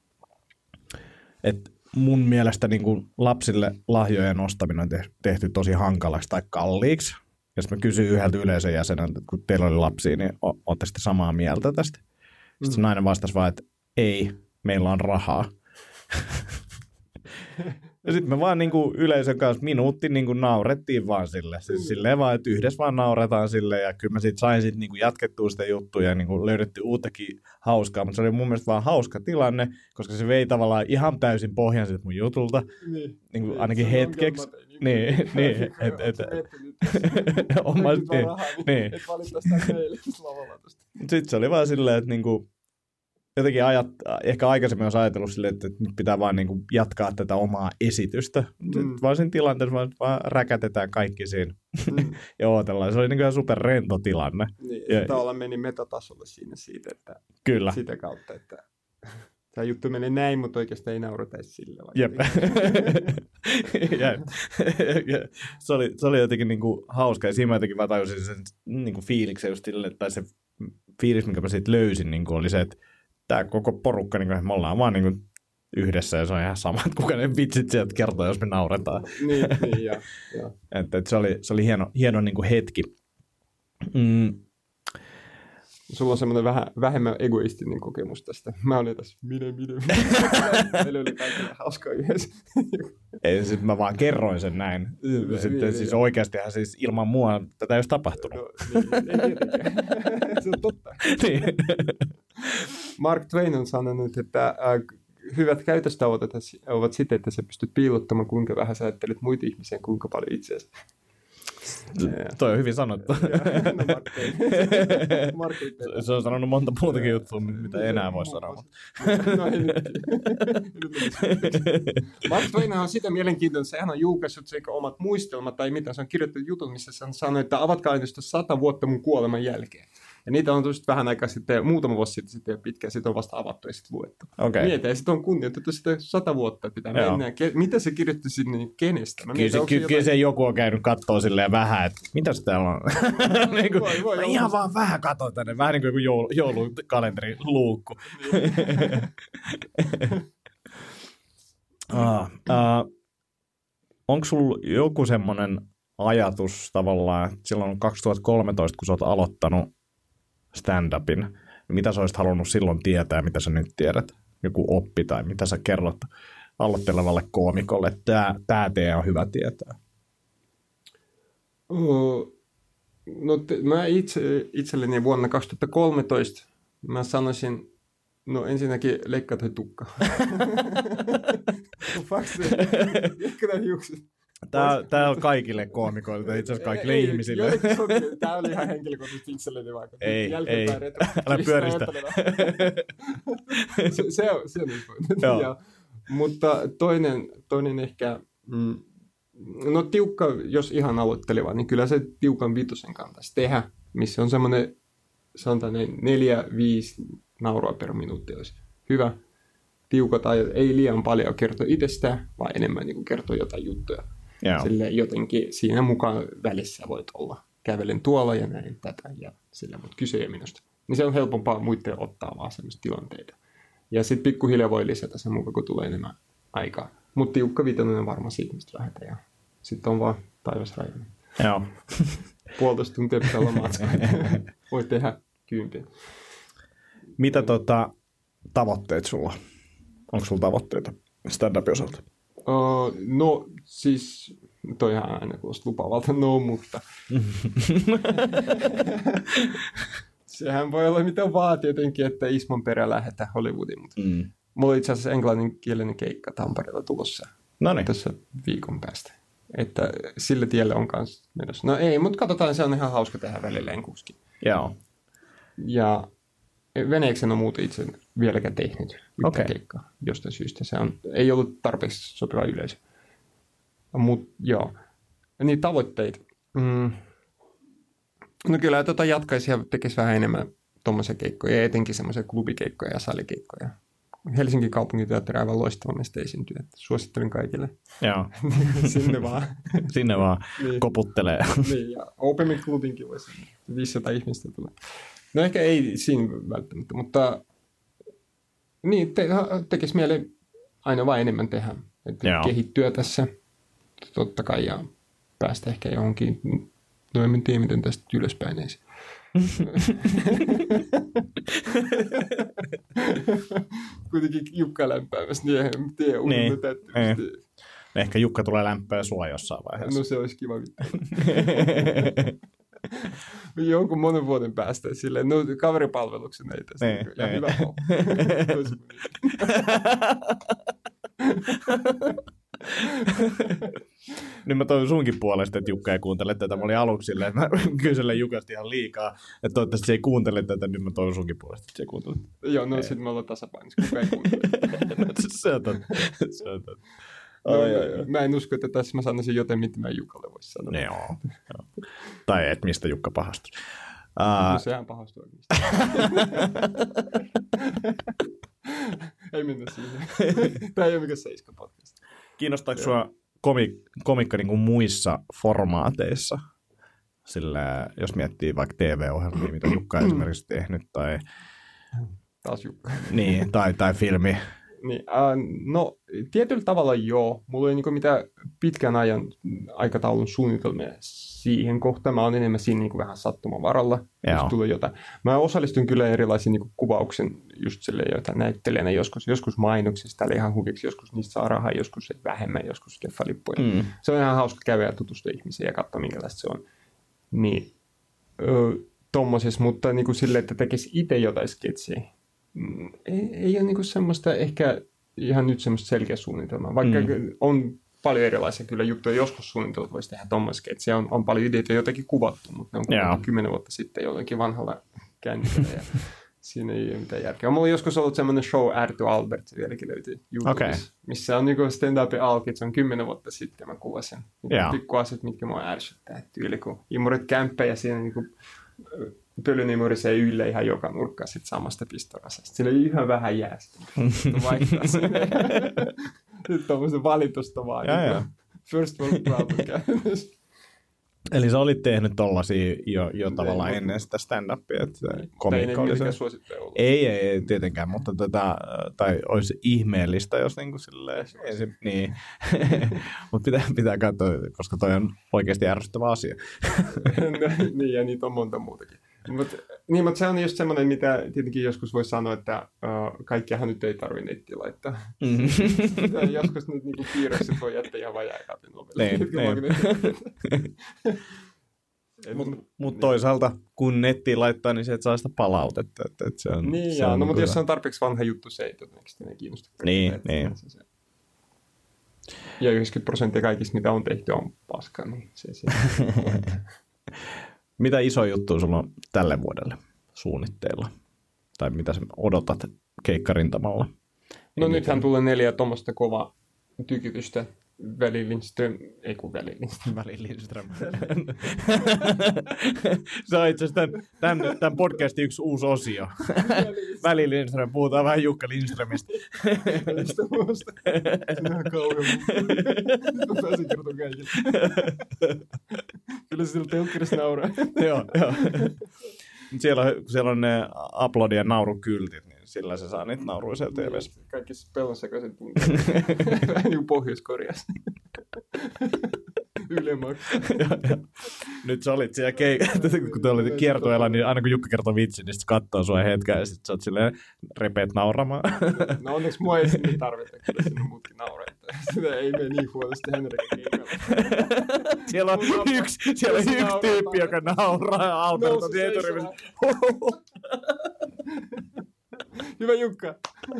että mun mielestä niin kuin lapsille lahjojen ostaminen on tehty tosi hankalaksi tai kalliiksi. Ja sitten mä kysyin yhdeltä yleisön jäseneltä, että kun teillä oli lapsia, niin ootte sitten samaa mieltä tästä? Sitten mm. nainen vastasi vaan, että ei, meillä on rahaa. Ja sitten me vaan niin kuin yleisön kanssa minuutti niin kuin naurettiin vaan sille. Siis silleen vaan, että yhdessä vaan nauretaan sille. Ja kyllä mä siitä sain sitten niin kuin jatkettua sitä juttua ja niin kuin löydettiin uuttakin hauskaa. Mutta se oli mun mielestä vaan hauska tilanne, koska se vei tavallaan ihan täysin pohjan siitä mun jutulta. Niin, niin kuin ainakin hetkeksi. Niin, niin. Että et, niin. Sitten se oli vaan silleen, että niinku, jotenkin ajat, ehkä aikaisemmin olisi ajatellut silleen, että nyt pitää vaan niinku jatkaa tätä omaa esitystä. Mm. Vaan siinä tilanteessa vaan, vaan räkätetään kaikki siinä mm. ja odotellaan. Se oli niinku ihan super rento tilanne. Niin, ja tavallaan meni metatasolle siinä siitä, että kyllä. sitä kautta, että tämä juttu menee näin, mutta oikeastaan ei naurata sille. Jep. se, oli, se oli jotenkin niinku hauska, ja siinä mä jotenkin mä tajusin sen niinku fiiliksen just sille, tai se fiilis, minkä mä siitä löysin, niinku oli se, että tämä koko porukka, niinku, me ollaan vaan niinku yhdessä, ja se on ihan sama, että kuka ne vitsit sieltä kertoo, jos me nauretaan. niin, niin, ja, ja. että, että se oli, se oli hieno, hieno niinku hetki. Mm. Sulla on semmoinen vähän, vähemmän egoistinen kokemus tästä. Mä olin tässä, minä, minä, minä. Meillä oli kaikille hauska yhdessä. Ei, sit mä vaan kerroin sen näin. Sitten niin, siis niin, oikeastihan siis ilman mua tätä ei olisi tapahtunut. No, niin, ei tietenkään. Se on totta. Niin. Mark Twain on sanonut, että äh, hyvät käytöstavat ovat sitä, että sä pystyt piilottamaan, kuinka vähän sä ajattelet muita ihmisiä, kuinka paljon itseäsi. Toi on hyvin sanottu. No, Mark Twain. Mark Twain. Se on sanonut monta muutakin juttua, mitä enää voi sanoa. No ei nyt. Mark Twain on sitä mielenkiintoinen, sehän on julkaissut sekä omat muistelmat tai mitä, se on kirjoittanut jutun, missä se on sanonut, että avatkaa ennusta sata vuotta mun kuoleman jälkeen. Ja niitä on just vähän aikaa sitten, muutama vuosi sitten, sitten pitkään, sitten on vasta avattu ja sitten luettu. Okay. Mietin, ja sitten on kunnioitettu sitä sata vuotta, pitää Joo. mennä. Ke- mitä se kirjoitti sinne, niin kenestä? Mä kyllä, mietin, se, ky- jotain... kyllä se joku on käynyt katsoa silleen vähän, että mitäs täällä on? niin kuin, voi, voi, ihan vaan vähän katsoa tänne, vähän niin kuin joku joulu, joulukalenteri luukku. ah, uh, onko sulla joku semmoinen ajatus tavallaan, että silloin kaksituhattakolmetoista, kun sä oot aloittanut stand-upin, mitä sä olisit halunnut silloin tietää, mitä sä nyt tiedät? Joku oppi tai mitä sä kerrot aloittelevalle koomikolle, että tää, tää teidän on hyvä tietää? Oh, no te, mä itse, itselleni vuonna kaksituhattakolmetoista mä sanoisin, no ensinnäkin leikkaa toi tukka. Faksi, leikkaa hiukset. Tämä, tämä on kaikille koomikoille, itse asiassa kaikille ei, ihmisille. Ei, tämä oli ihan henkilökohtaisesti itselleni vaikka. Ei, ei. Älä pyöristä. se, se on, se on niin ja, mutta toinen, toinen ehkä, mm, no tiukka, jos ihan aloitteleva, niin kyllä se tiukan vitosen kannattaisi tehdä, missä on semmoinen, sanotaan neljä, viisi naurua per minuutti olisi hyvä. Tiuka tai ei liian paljon kertoa itsestään, vaan enemmän niin kuin kertoa jotain juttuja. Sille jotenkin siinä mukaan välissä voit olla. Kävelen tuolla ja näin tätä ja sillä, mutta kysyjä minusta. Niin se on helpompaa muiden ottaa vaan semmoista tilanteita. Ja sitten pikkuhiljaa voi lisätä sen mukaan, kun tulee enemmän aikaa. Mutta tiukka vitonen on varmaan siitä, mistä lähdetään. Ja sitten on vaan taivasrajoinen. Joo. Puolitoista tuntia pitää olla matkaa. Voi tehdä kympin. Mitä tota, tavoitteet sulla? Onko sulla tavoitteita stand-upin osalta? Uh, no siis, toihan aina kuulostaa lupaavalta, no mutta. Sehän voi olla mitä vaan tietenkin, että Ismon perä lähdetään Hollywoodiin, mutta mm. mulla on itse asiassa englanninkielinen keikka Tampereella tulossa Noniin. Tässä viikon päästä. Että sille tielle on kanssa menossa. No ei, mutta katsotaan, se on ihan hauska tehdä välillä enkuskin. Joo. Ja veneeksen on muuten itse vieläkään tehnyt yhtä okay. keikkaa jostain syystä. Se on, ei ollut tarpeeksi sopiva yleisö. Mutta joo, niin tavoitteita. Mm. No kyllä tota jatkaisi ja tekisi vähän enemmän tuommoisia keikkoja, ja etenkin semmoisia klubikeikkoja ja salikeikkoja. Helsingin kaupunginteatteri aivan loistava meistä esiintyy, että suosittelen kaikille. Joo. Sinne vaan. Sinne vaan niin. Koputtelee. Niin, ja Open Mic Clubinkin voisi viisisataa ihmistä tulee. No ehkä ei siinä välttämättä, mutta niin, te, tekisi mieli aina vain enemmän tehdä. Että kehittyä tässä totta kai ja päästä ehkä johonkin, no en tiedä miten tästä ylöspäin ei se. Kuitenkin Jukka lämpäämässä, niin eihän tiedä unelma täyttymistä. Ehkä Jukka tulee lämpöä sua jossain vaiheessa. No se olisi kiva vittu. Jonkun monen vuoden päästä silleen, no kaveripalveluksen ei tässä. Niin, ja niin. hyvä Nyt mä toivon sunkin puolesta, että Jukka ei kuuntele tätä. Mä olin aluksi silleen, että mä kyselen Jukasta ihan liikaa. Että toivottavasti se ei kuuntele tätä. Nyt mä toivon sunkin puolesta, että se ei kuuntele. Joo, no sitten me ollaan tasapainossa, kuka ei kuuntele. Se on totta. Se on totta. No, ai, ai, ai. Mä en usko, että tässä mä sanoisin joten, mitä mä Jukalle voisi sanoa. Ne joo. Tai et mistä Jukka pahastui. Uh... No sehän pahastui oikeasti. Ei mennä siihen. Tämä ei ole mikään seiska podcast. Kiinnostaako sua komi- komikka niin kuin muissa formaateissa? Sillä jos miettii vaikka T V-ohjelmia, mitä Jukka on esimerkiksi tehnyt, tai, Taas Jukka. niin, tai, tai filmi. Niin, äh, no, tietyllä tavalla joo. Mulla ei niin mitään pitkän ajan aikataulun suunnitelmia siihen kohtaan. Mä oon enemmän siinä niin vähän sattuman varalla, jos tulee jotain. Mä osallistun kyllä erilaisiin niin kuvauksen just silleen, joita näyttelijänä joskus, joskus mainoksissa, täällä ihan huviksi, joskus niistä saa rahaa, joskus vähemmän, joskus leffalippuja. Mm. Se on ihan hauska käydä ja tutustua ihmisiin ja katsoa, minkälaista se on. Niin, öö, tommosessa, mutta niin kuin silleen, että tekisi itse jotain sketsiä. Ei, ei ole niin semmoista ehkä ihan nyt semmoista selkeä suunnitelmaa, vaikka mm. on paljon erilaisia kyllä juttuja. Joskus suunnitelmat voisi tehdä tommoista sketsiä, on, on paljon ideoita jotenkin kuvattu, mutta ne on kymmenen vuotta sitten jollakin vanhalla kännykällä ja siinä ei ole mitään järkeä. Mulla on joskus ollut semmoinen show Arto Albert, se vieläkin löytyy YouTubessa, okay. missä on niin stand-up alki, se on kymmenen vuotta sitten mä kuvasin. Yeah. Pikkuasiat, mitkä mua ärsyttää tyyli, kun imurit kämppä ja siinä niin kuin pölynimuri ylle ihan joka nurkkaan sit samasta pistorasasta. Sillä ei ihan vähän jää sitä. Vaihtaa sen. Nyt tommoista valitusta vaan. Ja, ja. First world problem käynnissä. Eli sä olit tehnyt tollasia jo, jo tavallaan ei, ennen sitä stand-upia, että komikka oli se. Ei, ei, ei tietenkään, mutta tätä, tai olisi ihmeellistä, jos niin kuin silleen, ensin, niin. Mutta pitää, pitää katsoa, koska toi on oikeasti ärsyttävä asia. Niin, ja niitä on monta muutakin. Mut, niin, mutta se on just semmoinen, mitä tietenkin joskus voi sanoa, että uh, kaikkiahan nyt ei tarvitse nettiin laittaa. Mm. Joskus nyt niinku piirrokset voi jättää ihan vajaa-kaapin Mutta mut toisaalta, kun nettiin laittaa, niin se et saa sitä palautetta. Että, että se on, niin, se jaa, on no, mutta jos se on tarpeeksi vanha juttu, se ei todennäköisesti ne kiinnosta. Niin, niin. Se, se. Ja yhdeksänkymmentä prosenttia kaikista, mitä on tehty, on paska. Niin se, se. Mitä iso juttu sulla on tälle vuodelle suunnitteilla? Tai mitä sä odotat keikkarintamalla? No nythän tulee neljä tuommoista kovaa tykitystä. Väli Lindström, ei kun Väli Lindström. Väli Lindström. Se on itse asiassa tämän, tämän, tämän podcastin yksi uusi osio. Väli Lindström, puhutaan vähän Jukka Lindströmistä. Välistä muusta. Se on ihan kauhean. Mä pääsin kertomaan kaikille. Kyllä se sillä telkkarissa nauraa. Joo, joo. Siellä on, siellä on ne upload- ja naurukyltit, niin sillä se saa niitä nauruja siellä T V:ssä. Kaikki pellon sekaisin tuntuu. Vähän niin kuin Pohjois-Koreassa. Yle maksaa. Nyt sä olit siellä keikassa, kun te olit kiertoilla, niin aina kun Jukka kertoo vitsin, niin se katsoo sua hetken ja sitten sä oot silleen repeät nauramaan. No onneksi mua ei sinne tarvita, kyllä sinne muutkin nauraa. Sitä ei mene niin huolesti Henrikin keikalla. Siellä on yksi, siellä on yksi tyyppi, joka nauraa Alberto tietorivissä. Hyvä Jukka.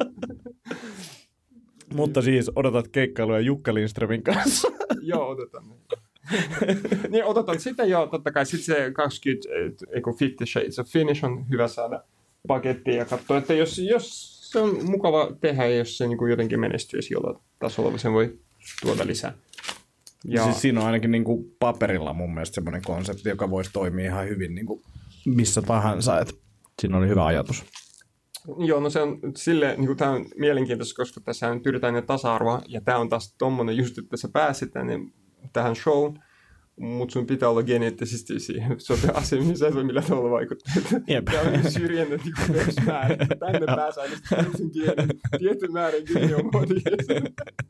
Mutta siis odotat keikkailuja Jukka Lindströmin kanssa. Joo, odotan. Niin odotan sitä jo, totta kai sitten se kaksikymmentä, eikö Fifty Shades of Finnish on hyvä saada pakettiin ja katsoa, että jos, jos se on mukava tehdä ja jos se niin kuin jotenkin menestyisi jollain tasolla, sen voi tuoda lisää. Ja siis siinä on ainakin niin kuin paperilla mun mielestä semmoinen konsepti, joka voisi toimia ihan hyvin niin kuin missä tahansa, että siinä oli hyvä ajatus. Joo, no se on silleen, niin kuin tämä on mielenkiintoista, koska tässä nyt yritetään tasa-arvoa, ja tämä on taas tommonen just, että sä pääset tänne tähän shown, mutta sun pitää olla geneettisesti siihen sote-asiaan, mihin sä et voi millään tavalla vaikuttaa. Tämä on syrjennä niin yksi määrä. Tänne pääsee aina tietyn kielen, tietyn määrän kielen on muodikkeeseen.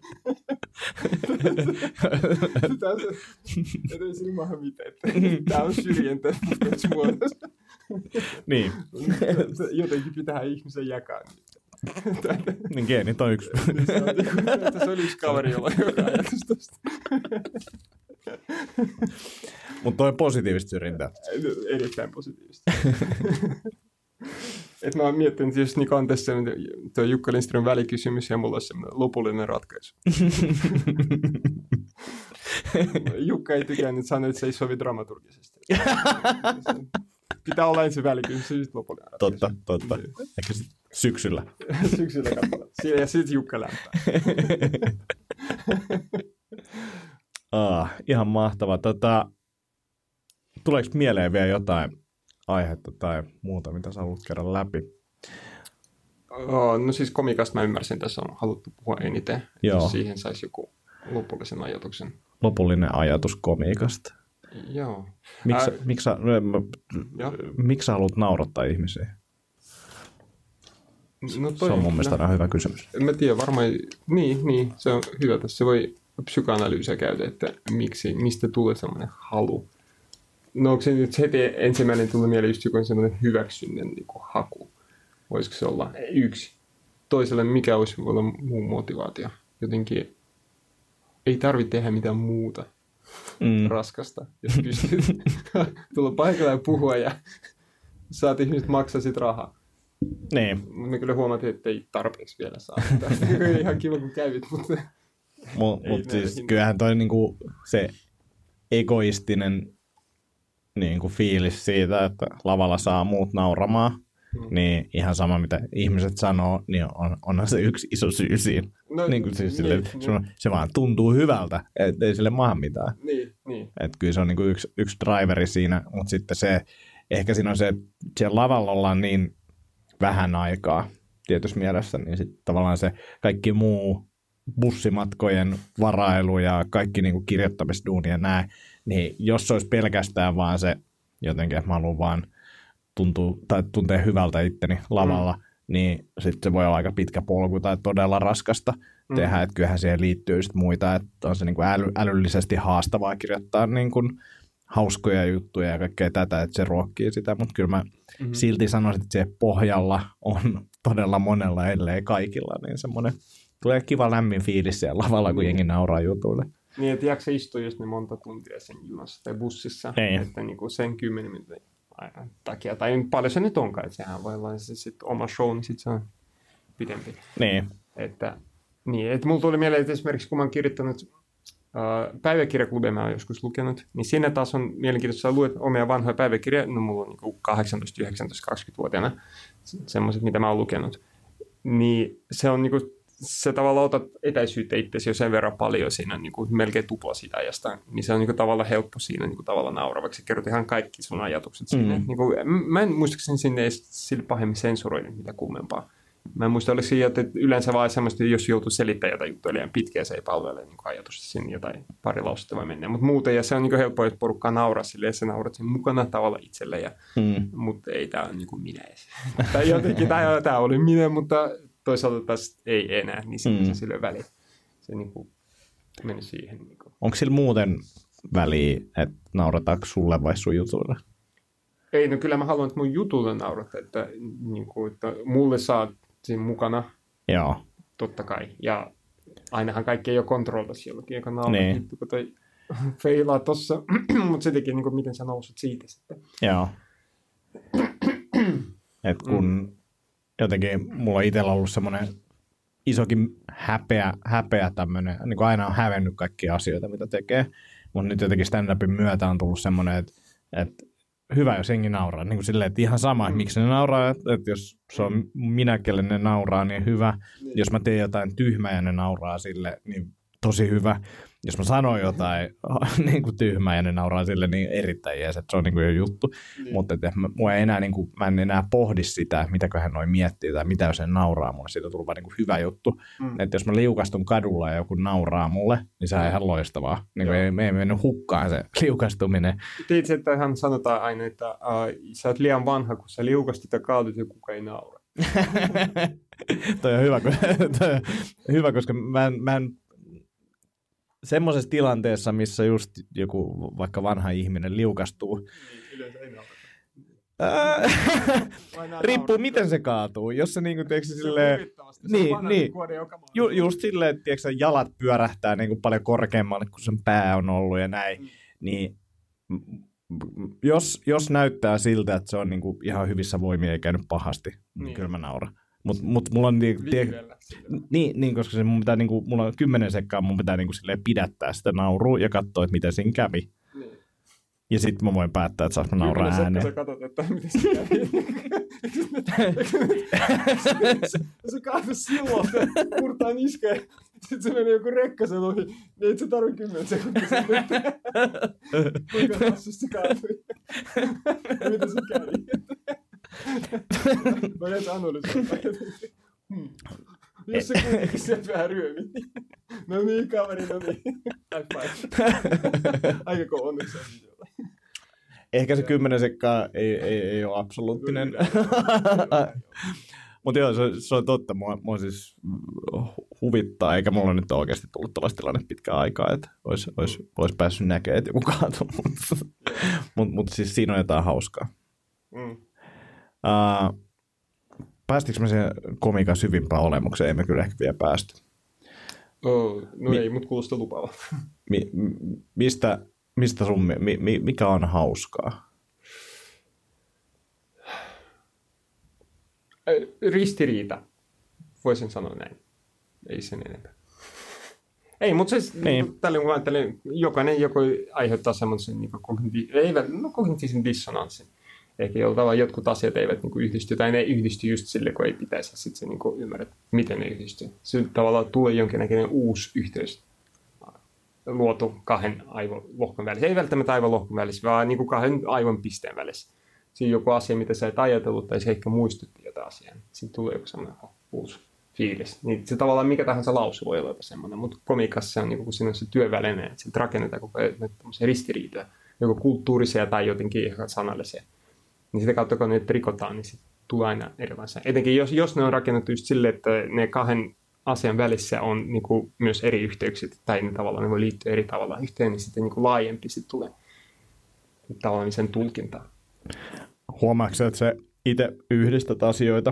Että ei siinä maha mitään. Tämä on syrjentä yksi muodossa. Niin. Jotenkin pitää ihmisen jakaa. Niin geenit on yksi. Se oli yksi kaveri, jolla on joka ajatus tosta. Mutta toi on positiivista syrjintää. Erittäin positiivista. Et mä oon miettinyt, että jos Niko on tässä tuo Jukka Lindström välikysymys ja mulla on semmoinen lopullinen ratkaisu. Jukka ei tykännyt sanoa, että se ei sovi dramaturgisesti. Pitää olla ensin välikysymys ja sitten lopullinen ratkaisu. Totta, totta. Ehkä syksyllä. Syksyllä katsotaan. Ja sitten Jukka lämpää. Ah, ihan mahtavaa. Tota, tuleeko mieleen vielä jotain aihetta tai muuta, mitä sä haluat käydä läpi? Oh, no siis komikasta mä ymmärsin, tässä on haluttu puhua eniten. Jos siihen saisi joku lopullisen ajatuksen. Lopullinen ajatus komikasta. Joo. Miksi Ää... miksi miksi haluat naurattaa ihmisiä? No se on mun mielestä no, hyvä kysymys. En mä tiedä, varmaan, niin, niin, se on hyvä. Tässä voi psykoanalyysiä käydä, että miksi, mistä tulee semmoinen halu. No onko se nyt heti ensimmäinen tuli mieleen just joku semmoinen hyväksynnän niin kuin haku? Voisiko se olla yksi? Toiselle mikä olisi olla muu motivaatio? Jotenkin ei tarvitse tehdä mitään muuta mm. raskasta, jos pystyt tulla paikalle ja puhua ja saat ihmiset maksaa sit rahaa. Niin. Me kyllä huomattiin, että ei tarpeeksi vielä saa. Ihan kiva kun kävit, mutta... Mutta mut siis kyllähän toi niinku se egoistinen niinku fiilis siitä, että lavalla saa muut nauramaan, mm. niin ihan sama mitä ihmiset sanoo, niin on, onhan se yksi iso syy siinä. No, niin kuin siis niin, sille, niin. Se, se vaan tuntuu hyvältä, ettei sille maha mitään. Niin, niin. Että kyllä se on niinku yksi, yksi driveri siinä, mutta sitten se, ehkä siinä on se, siellä lavalla ollaan niin vähän aikaa tietyssä mielessä, niin sitten tavallaan se kaikki muu bussimatkojen varailu ja kaikki niinku kirjoittamisduuni ja nää, niin jos se olisi pelkästään vaan se jotenkin, että mä haluan vaan tuntua, tai tuntee hyvältä itteni lavalla, mm. niin sitten se voi olla aika pitkä polku tai todella raskasta mm. tehdä, että kyllähän siihen liittyy sitten muita, että on se niinku äly, älyllisesti haastavaa kirjoittaa niinku hauskoja juttuja ja kaikkea tätä, että se ruokkii sitä, mutta kyllä mä mm-hmm. silti sanoisin, että se pohjalla on todella monella, ellei kaikilla, niin semmoinen tulee kiva lämmin fiilis siellä lavalla, kun jengi nauraa jutuille. Niin, että jaksa istua just ne monta tuntia sen junassa tai bussissa, Ei. että niinku sen kymmenen minuutin takia, tai paljon se nyt onkaan, että sehän voi olla se sit oma show, niin sitten se on pidempi. Niin. Että, niin, että mulla tuli mieleen, että esimerkiksi kun mä oon kirjoittanut Uh, päiväkirjaklubia mä oon joskus lukenut, niin siinä taas on mielenkiintoista, luet omia vanhoja päiväkirjoja, no mulla on niin kahdeksantoista, yhdeksäntoista, kaksikymmentä-vuotiaana semmoiset, mitä mä oon lukenut, niin se on niin kuin, se tavallaan otat etäisyyttä itseäsi jo sen verran paljon siinä, niin kuin melkein tupla siitä ajasta, niin se on niin kuin, tavallaan helppo siinä niin kuin, tavallaan nauravaksi, kerrot ihan kaikki sun ajatukset sinne. Mm. Niin kuin, mä en muistaakseni sinne ei sille pahemmin sensuroinut mitä kummempaa. Mä en muista, oliko siinä, että yleensä vaan semmoista, jos joutuu selittämään jotain juttuja liian pitkään, se ei palvele niin ajatusta sinne jotain pari lausetta vai mennä. Mutta muuten, ja se on niin helppoa, että porukkaa nauraa silleen, ja sä naurat sen mukana tavalla itselle, ja, mm. mutta ei tämä ole niin kuin minä edes. Tai jotenkin, tämä oli minä, mutta toisaalta taas ei enää, niin se mm. sille väliin. Se niin kuin meni siihen. Niin kuin. Onko sillä muuten väliä, että naurataanko sulle vai sun jutuille? Ei, no kyllä mä haluan, että mun jutulle naurata, että, niin kuin, että mulle saa siinä mukana. Joo. Totta kai. Ja ainahan kaikki ei ole kontrollissa jollakin, joka nauraa, niin. kun toi feilaa tossa. Mutta sittenkin, niin miten sä nousut siitä sitten. Joo. Et kun mm. jotenkin mulla on itsellä ollut semmoinen isokin häpeä, häpeä tämmöinen, niin kuin aina on hävennyt kaikkia asioita, mitä tekee. Mutta nyt jotenkin stand-upin myötä on tullut semmoinen, että, että hyvä, jos jengi nauraa. Niin kuin silleen, että ihan sama, että miksi ne nauraa. Että, että jos se on minä, kelle ne nauraa, niin hyvä. Niin. Jos mä teen jotain tyhmää ja ne nauraa sille, niin tosi hyvä. Jos mä sanon jotain niin kuin tyhmää ja ne nauraa sille, niin erittäin jees, että se on niin kuin jo juttu. Niin. Mutta että mä, ei enää, niin kuin, mä en enää pohdi sitä, että mitäköhän noin miettii tai mitä jos ne nauraa mulle. Siitä on tullut vaan niin kuin hyvä juttu. Mm. Että jos mä liukastun kadulla ja joku nauraa mulle, niin se on ihan loistavaa. Niin kuin ei, ei mennyt hukkaan se liukastuminen. Tiedätkö, että hän sanotaan aina, että uh, sä oot liian vanha, kun sä liukastut ja kaadut ja kuka ei naura. Toi on hyvä, toi on hyvä koska mä en, mä en semmoisessa tilanteessa, missä just joku vaikka vanha ihminen liukastuu. Niin, yleensä ei riippuu, miten se kaatuu. Jos se niinku, tiedätkö, se silleen... Niin, niin. Ju, just silleen, että tiedätkö, jalat pyörähtää niinku paljon korkeammalle, kun sen pää on ollut ja näin. Mm. Niin jos, jos näyttää siltä, että se on niinku ihan hyvissä voimia eikä käynyt pahasti, niin, niin kyllä mä nauran. Mutta mut mulla on niin, tie, niin, niin, koska se mun pitää, niinku, mulla on kymmenen sekkaa, mun pitää niinku pidättää sitä naurua ja katsoa, että miten siinä kävi. Niin. Ja sitten mä voin päättää, että saas mä nauraa ääneen. Kymmenen sekkaa sä katsot, että miten se kävi. Se kaatui silloin, että purtaa niskeä. Sitten se meni joku rekkasen ohi. Niin et se tarvitse kymmenen sekuntia sen nyt. Kuinka hassusti se kaatui. Ja mitä se kävi. Mä en analysoida. Hmm. Jos se kuitenkin sieltä vähän ryömi. No niin, kaveri, no niin. High five. Aika kova onneksi on videolla. Ehkä se kymmenen sekkaa ei, ei, ei ole absoluuttinen. Mutta joo, se, se on totta. Mua, mua siis huvittaa, eikä mulla nyt oikeasti tullut tällaista tilanne pitkään aikaa, että olisi, olisi, olisi päässyt näkemään, että joku kaatuu. Mutta mut, mut siis siinä on jotain hauskaa. Mm. Uh, päästikö me siihen komiikan syvimpään olemukseen? Ei me kyllä ehkä vielä päästy. Oh, no mi- ei, mutta kuulostaa lupaava. Mi- mistä, mistä sun, mi- mi- mikä on hauskaa? Ristiriita, voisin sanoa näin. Ei sen enempää. Ei, mutta siis niin. Tällä kun ajattelen, jokainen joko aiheuttaa semmoisen niin kogniti- ei, no, kognitiivisen dissonanssin. Ehkä jollain jotkut asiat eivät niin kuin yhdisty, tai ne ei just sille, kun ei pitäisi. Sitten se niin kuin ymmärrät, miten ne yhdistyy. Se tavallaan tulee jonkinnäköinen uusi yhteys luotu kahden aivolohkon välissä. Ei välttämättä aivolohkon välissä, vaan niin kuin kahden aivon pisteen välissä. Siinä on joku asia, mitä sä et ajatellut, tai se ehkä muistutti jotain asiaa. Sitten tulee joku semmoinen uusi fiilis. Niin se tavallaan mikä tahansa lause voi olla semmoinen, mutta komiikassa se on, niin kuin, kun siinä on se työväline, että sitten rakennetaan koko ajan ristiriitoja, joko kulttuurisia tai jotenkin ihan sanallisia. Niin sitä kautta, kun ne rikotaan, niin sitten tulee aina erilaisia. Etenkin jos, jos ne on rakennettu just silleen, että ne kahden asian välissä on niin kuin myös eri yhteykset, tai ne tavallaan ne voi liittyä eri tavalla yhteen, niin sitten niin kuin laajempi sitten tulee tavallaan sen tulkintaan. Huomaatko, että sä itse yhdistät asioita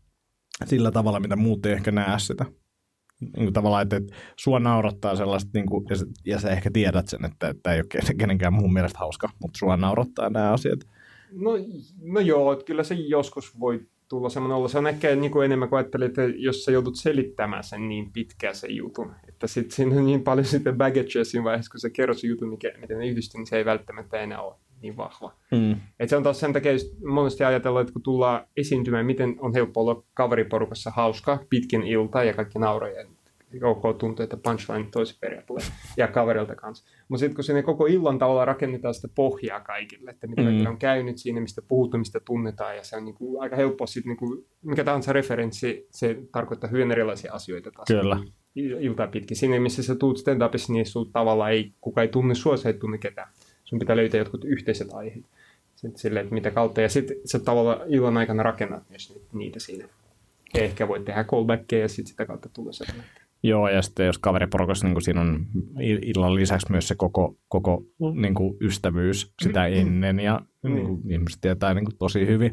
sillä tavalla, mitä muut ei ehkä näe sitä? Niin kuin tavallaan, että, että sua naurattaa sellaista, niin kuin, ja, sä, ja sä ehkä tiedät sen, että tämä ei ole kenenkään muun mielestä hauska, mutta sua naurattaa nämä asiat. No, no joo, että kyllä se joskus voi tulla semmoinen olla. Se on ehkä niin kuin enemmän kuin ajattelin, että jos sä joudut selittämään sen niin pitkään sen jutun, että sitten siinä on niin paljon sitten baggagea siinä vaiheessa, kun sä kerrot sen jutun, mikä, miten ne yhdistyy, niin se ei välttämättä enää ole niin vahva. Mm. Et se on taas sen takia monesti ajatellut, että kun tullaan esiintymään, miten on helppo olla kaveriporukassa hauska pitkin iltaa ja kaikki nauraa ja ok tuntuu, että punchline toisen perään tulee ja kaverilta kanssa. Mutta sitten kun sinne koko illan tavalla rakennetaan sitä pohjaa kaikille, että mitä mm. on käynyt siinä, mistä puhutaan, mistä tunnetaan ja se on niinku aika helppo sitten, niinku, mikä tahansa referenssi, se tarkoittaa hyvin erilaisia asioita taas. Kyllä. Iltaa pitkin. Siinä missä sä tuut stand-upissa, niin sun tavallaan ei, kuka ei tunne sua, sä ei tunne ketään. Sun pitää löytää jotkut yhteiset aiheet. Sitten silleen, että mitä kautta. Ja sitten sä tavallaan illan aikana rakennat myös niitä siinä. Ja ehkä voit tehdä callbackkejä ja sitten sitä kautta tulee sellainen. Joo, ja sitten jos kaveriporukassa, niin siinä on illan lisäksi myös se koko, koko niin kuin ystävyys sitä ennen, ja niin kuin, ihmiset tietää niin kuin tosi hyvin.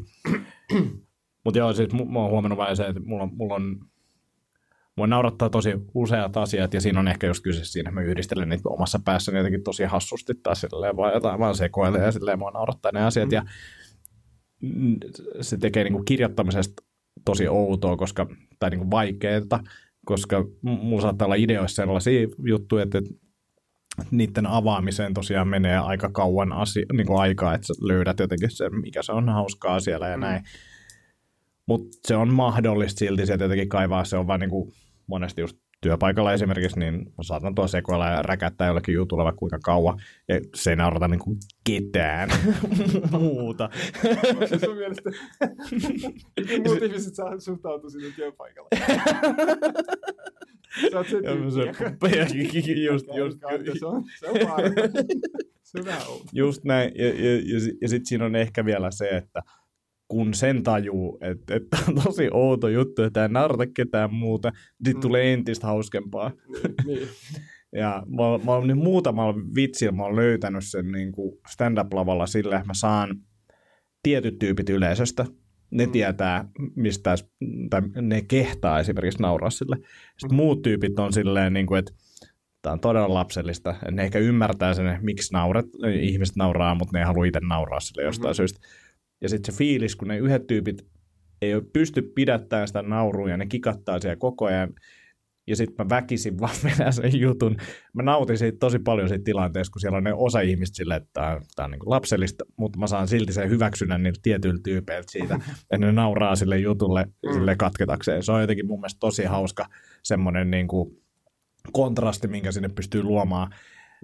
Mutta joo, siis mä oon huomannut vain se, että mulla, mulla on, mua naurattaa tosi useat asiat, ja siinä on ehkä just kyse siinä, että mä yhdistelen niitä omassa päässäni jotenkin tosi hassusti taas silleen, vaan jotain vaan sekoilee, ja silleen mua naurattaa ne asiat, ja se tekee niin kuin kirjoittamisesta tosi outoa, koska, tai niin kuin vaikeaa, koska mulla saattaa olla ideoissa sellaisia juttuja, että niiden avaamiseen tosiaan menee aika kauan asia, niin kuin aikaa, että sä löydät jotenkin sen, mikä se on hauskaa siellä ja näin. Mutta se on mahdollista silti sieltä jotenkin kaivaa, se on vaan niin kuin monesti just työpaikalla esimerkiksi, niin mä saatan tuolla sekoilla ja räkättää jollekin jutulla vaikka kuinka kauan, ja se ei naurata niin kuin ketään muuta. Onko se sun mielestä, miten muut ihmiset saa suhtautua sinne työpaikalla? Sä oot se tyyppi. Just, just. Se on, se on varma. Se on vähän outo. Just näin, ja, ja, ja, ja sitten siinä on ehkä vielä se, että kun sen tajuu, että, että on tosi outo juttu, että ei naurata ketään muuta, sitten mm. tulee entistä hauskempaa. Niin, niin. Ja mä, mä olen nyt muutamalla vitsillä, mä olen löytänyt sen niin kuin stand-up-lavalla sillä, että mä saan tietyt tyypit yleisöstä. Ne mm. tietää, mistä, tai ne kehtaa esimerkiksi nauraa sille. Sitten mm. muut tyypit on silleen, niin kuin, että tämä on todella lapsellista. Ne ehkä ymmärtää sen, miksi naurat, ihmiset nauraa, mutta ne ei halua itse nauraa sille jostain mm-hmm. syystä. Ja sitten se fiilis, kun ne yhdet tyypit ei pysty pidättämään sitä naurua ja ne kikattaa siellä koko ajan. Ja sitten mä väkisin vaan vedän sen jutun. Mä nautin siitä tosi paljon siitä tilanteessa, kun siellä on ne osa ihmistä silleen, että tämä on, tää on niinku lapsellista, mutta mä saan silti sen hyväksynnän niiltä tietyiltä tyypeiltä siitä, että ne nauraa sille jutulle sille katketakseen. Se on jotenkin mun mielestä tosi hauska semmoinen niinku kontrasti, minkä sinne pystyy luomaan.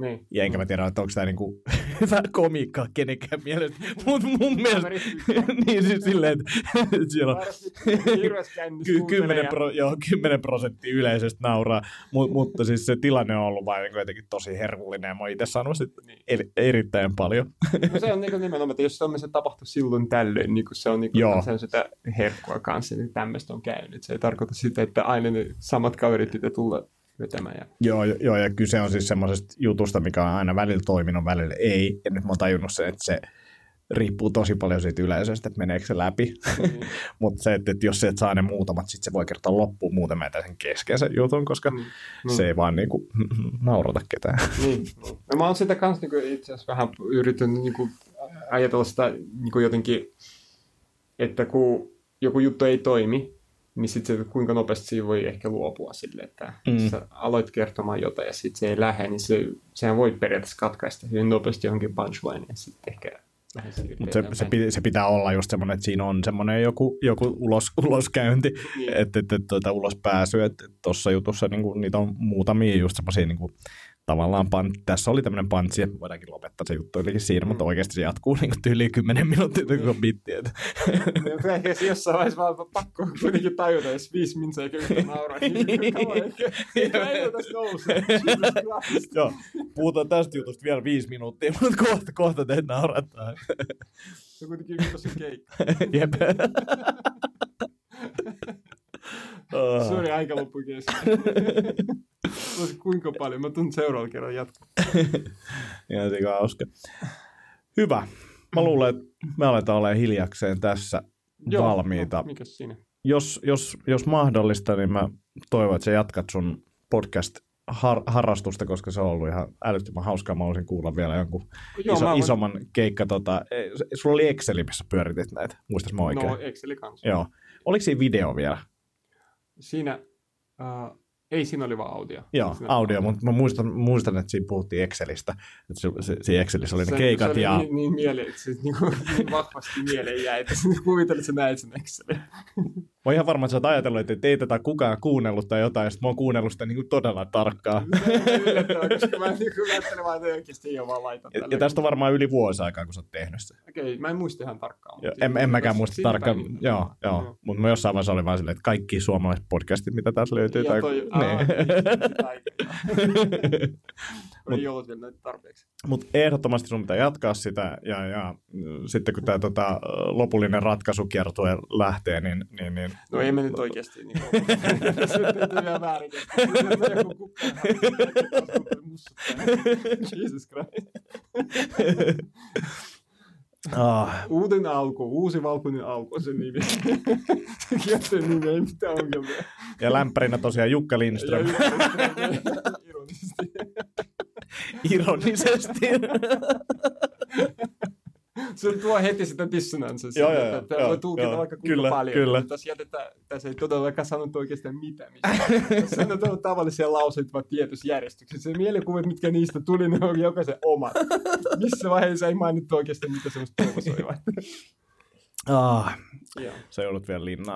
Niin. Ja enkä mä tiedä, että onko tämä niinku hyvä komiikkaa kenenkään mielestä. Mutta mun mielestä, niin siis silleen, että siellä on ky- kymmenen, pro, joo, kymmenen prosenttia yleisöstä nauraa. Mut, mutta siis se tilanne on ollut vain jotenkin tosi herkullinen. Ja mä oon itse sanonut sit er, erittäin paljon. No se on niin nimenomaan, että jos se tapahtuu silloin tällöin, niin se on, niin kuin, se on sitä herkkua kanssa, niin tämmöistä on käynyt. Se ei tarkoita sitä, että aina ne samat kaverit pitää tulla vetämään. Ja... Joo, joo, ja kyse on siis semmoisesta jutusta, mikä on aina välillä toiminut, välillä ei. Ja nyt mä oon tajunnut sen, että se riippuu tosi paljon siitä yleisöstä, että meneekö se läpi. Mm. Mutta se, että, että jos se et saa ne muutamat, sitten se voi kertoa loppuun muuten meitä sen keskeisen jutun, koska mm. se ei vaan niinku naurata ketään. Niin. No, mä oon sitä kanssa niinku, itse asiassa vähän yrittänyt niinku, ajatella sitä niinku jotenkin, että kun joku juttu ei toimi, niin sitten se, kuinka nopeasti siinä voi ehkä luopua sille, että mm. sä aloit kertomaan jotain ja sitten se ei lähde, niin se, sehän voi periaatteessa katkaista hyvin nopeasti johonkin punchline ja sitten ehkä lähde se, se, se pitää olla just semmoinen, että siinä on semmoinen joku, joku ulos, uloskäynti, niin. että et, et, tuota, ulospääsy, että tuossa jutussa niinku, niitä on muutamia just semmoisia niinku, tavallaan pan, tässä oli tämmöinen pantsi, ja voidaankin lopettaa se juttu ylikin siinä, mm. mutta oikeasti se jatkuu niin tyyliin kymmenen minuuttia, kun on bitti. Ehkä se jossain vaiheessa vaan pakko kuitenkin tajuta, jos viisi minsa eikä yhtä nauraa, niin kauan ehkä ei tässä nousee. Joo, puhutaan tästä jutusta vielä viisi minuuttia, mutta kohta, kohta teet naurattaa. Se on kuitenkin viikossa keikka. Jep. Oh. Suuri aika loppu kesken. Kuinka paljon? Mä tunnen seuraavalla kerran jatkoa. Ihan se hauska. Hyvä. Mä luulen, että me aletaan olemaan hiljakseen tässä Joo, valmiita. No, mikäs siinä? Jos, jos, jos mahdollista, niin mä toivon, että sä jatkat sun podcast-harrastusta, koska se on ollut ihan älyttömän hauskaa. Mä haluaisin kuulla vielä jonkun Joo, iso, voin... isomman keikka. Tota, sulla oli Exceli, missä pyöritit näitä. Muistas mä oikein? No, Exceli kanssa. Joo. Oliko siinä video vielä? Siinä, uh, ei siinä oli vaan audio. Joo, siinä audio, mutta mä muistan, muistan, että siinä puhuttiin Excelistä. Että se, se, siinä Excelissä oli se, ne keikat. Se ja... oli niin, niin, miele, se, niin, niin vahvasti mieleen jäi, että kuvitelin, että sä näit sen Excelin. Mä oon ihan varma, että sä oot ajatellut, että ei tätä kukaan kuunnellut tai jotain, ja sit mä oon kuunnellut sitä niin kuin todella tarkkaan. Yllättävää, koska mä niin ajattelin vaan, että oikeasti ei ole vaan laitan ja, ja tästä on varmaan yli vuosi aikaa, kun sä oot tehnyt sitä. Okei, mä en muista ihan tarkkaan. Jo, en, en mäkään muista tarkkaan, joo, joo. joo. Mutta mä jossain vaiheessa oli vaan silleen, että kaikki suomalaiset podcastit, mitä tässä löytyy. Ja toi, tai... aa, ei ollut vielä näitä tarpeeksi. Mutta ehdottomasti sun pitää jatkaa sitä, ja, ja sitten kun tämä tota, lopullinen ratkaisukiertue lähtee, niin... niin, niin no ei me nyt oikeasti niin kuin... Sitten on vielä väärin. Joku kukkaan. Jesus Christ. Ah. Uuden alku, uusi valkoinen alku on sen nimi. Jätten nimi, ei mitään ongelmia. Ja lämpärinä tosiaan Jukka Lindström. Ironisesti. Ironisesti. Se tuo heti sitä dissonanssia. Joo, joo, että joo, voi tulkita joo, vaikka kuinka kyllä, paljon. Kyllä. Tässä, jätetään, tässä ei todellakaan sanottu oikeastaan mitään. Tässä sanotaan tavallisia lauseita vaan tietyssä järjestyksessä. Se mielikuvat, mitkä niistä tuli, ne on jokaisen omat. Missä vaiheessa ei mainittu oikeastaan, mitä semmoista provosoivat. Ah, sä joudut vielä linnaan.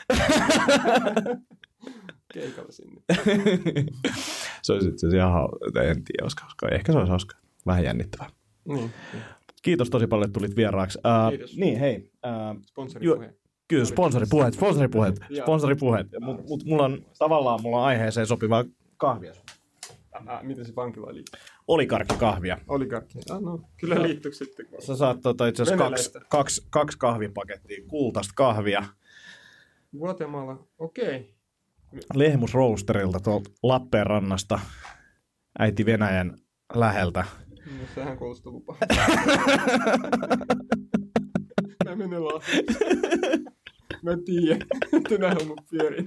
Keikalla sinne. Se olisi itse asiassa ihan hauska. En tiedä, olisiko hauska. Ehkä se olisi hauska. Vähän jännittävää. Niin. Kiitos tosi paljon, että tulit vieraaksi. Uh, Kiitos. Niin, hei. Uh, Sponsoripuhe. Kyllä, sponsoripuheet, sponsoripuheet, sponsoripuheet. Mutta mut mulla on tavallaan mulla on aiheeseen sopivaa kahvia. Ah, miten se pankilla oli? Oligarkkikahvia. Oligarkki. Ah, no, kyllä liittyykö sitten. Sä saat tota, itse asiassa kaksi, kaksi, kaksi kahvipakettia, kultaista kahvia. Guatemala, okei. Okay. Lehmusroosterilta tuolta Lappeenrannasta, äiti Venäjän läheltä. No, sehän kuulostaa lupaa. Mä menen Lahteen. Mä tiedän, että nää on mun pyörin.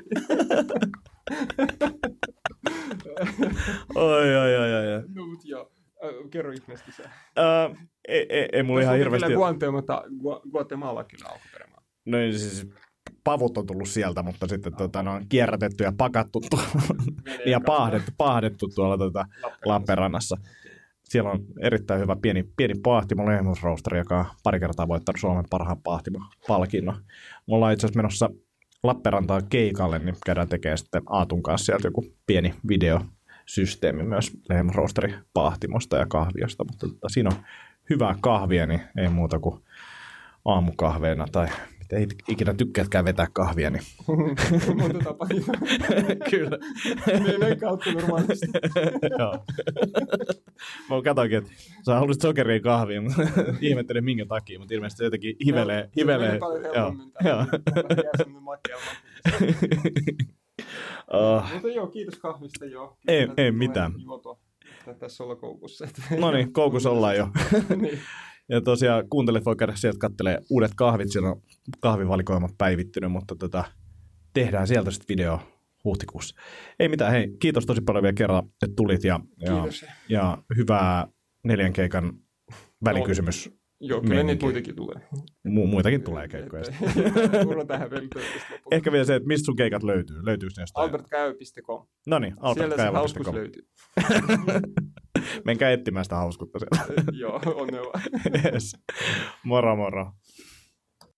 Oi, oi, oi, oi. No, mut joo. Äh, kerro ihmeesti sä. Uh, ei, ei, ei mulla ihan hirveästi... Guatemala, Guatemala kyllä alkuperämaa. No siis pavut on tullut sieltä, mutta sitten tota, ne on kierrätetty ja pakattu ja paahdettu, paahdettu tuolla tota, Lappeenrannassa. Siellä on erittäin hyvä pieni, pieni paahtimo lehmusroosteri, joka on pari kertaa voittanut Suomen parhaan paahtimopalkinnon. Me ollaan itse asiassa menossa Lappeenrantaan keikalle, niin käydään tekemään sitten Aatun kanssa sieltä joku pieni video systeemi myös Lehmroosteri-pahtimosta ja kahviosta, mutta tota, siinä on hyvää kahvia, niin ei muuta kuin aamukahveena tai ei ikinä tykkäätkään vetää kahvia, niin... Monta tapaa. Kyllä. Menen kautta normaalisti. Joo. Mä katsoinkin, että sä haluaisit sokeria kahvia, mutta ihmettelin minkä takia, mutta ilmeisesti se jotenkin hivelee. hivelee. Se menee paljon helpommin. Joo. Mutta joo, kiitos kahvista joo. Ei, ei mitään. Tässä olla koukussa. No niin, koukussa ollaan jo. Niin. Ja tosiaan kuuntelijat voi käydä sieltä kattelee uudet kahvit, siellä on kahvivalikoimat päivittynyt, mutta tota, tehdään sieltä sitten video huhtikuussa. Ei mitään, hei, kiitos tosi paljon vielä kerran, että tulit ja, ja, ja hyvää neljän keikan välikysymys. No, joo, kyllä niitä muitakin tulee. Mu- muitakin tulee keikkoja. Mulla tähän vielä ehkä vielä se, että mistä sun keikat löytyy. Löytyykö ne jostain? albert käy piste com. No niin, albert käy piste com. Siellä se hauskuus löytyy. Menkää etsimään sitä hauskuutta siellä. Joo, onnea. Yes. Moro moro.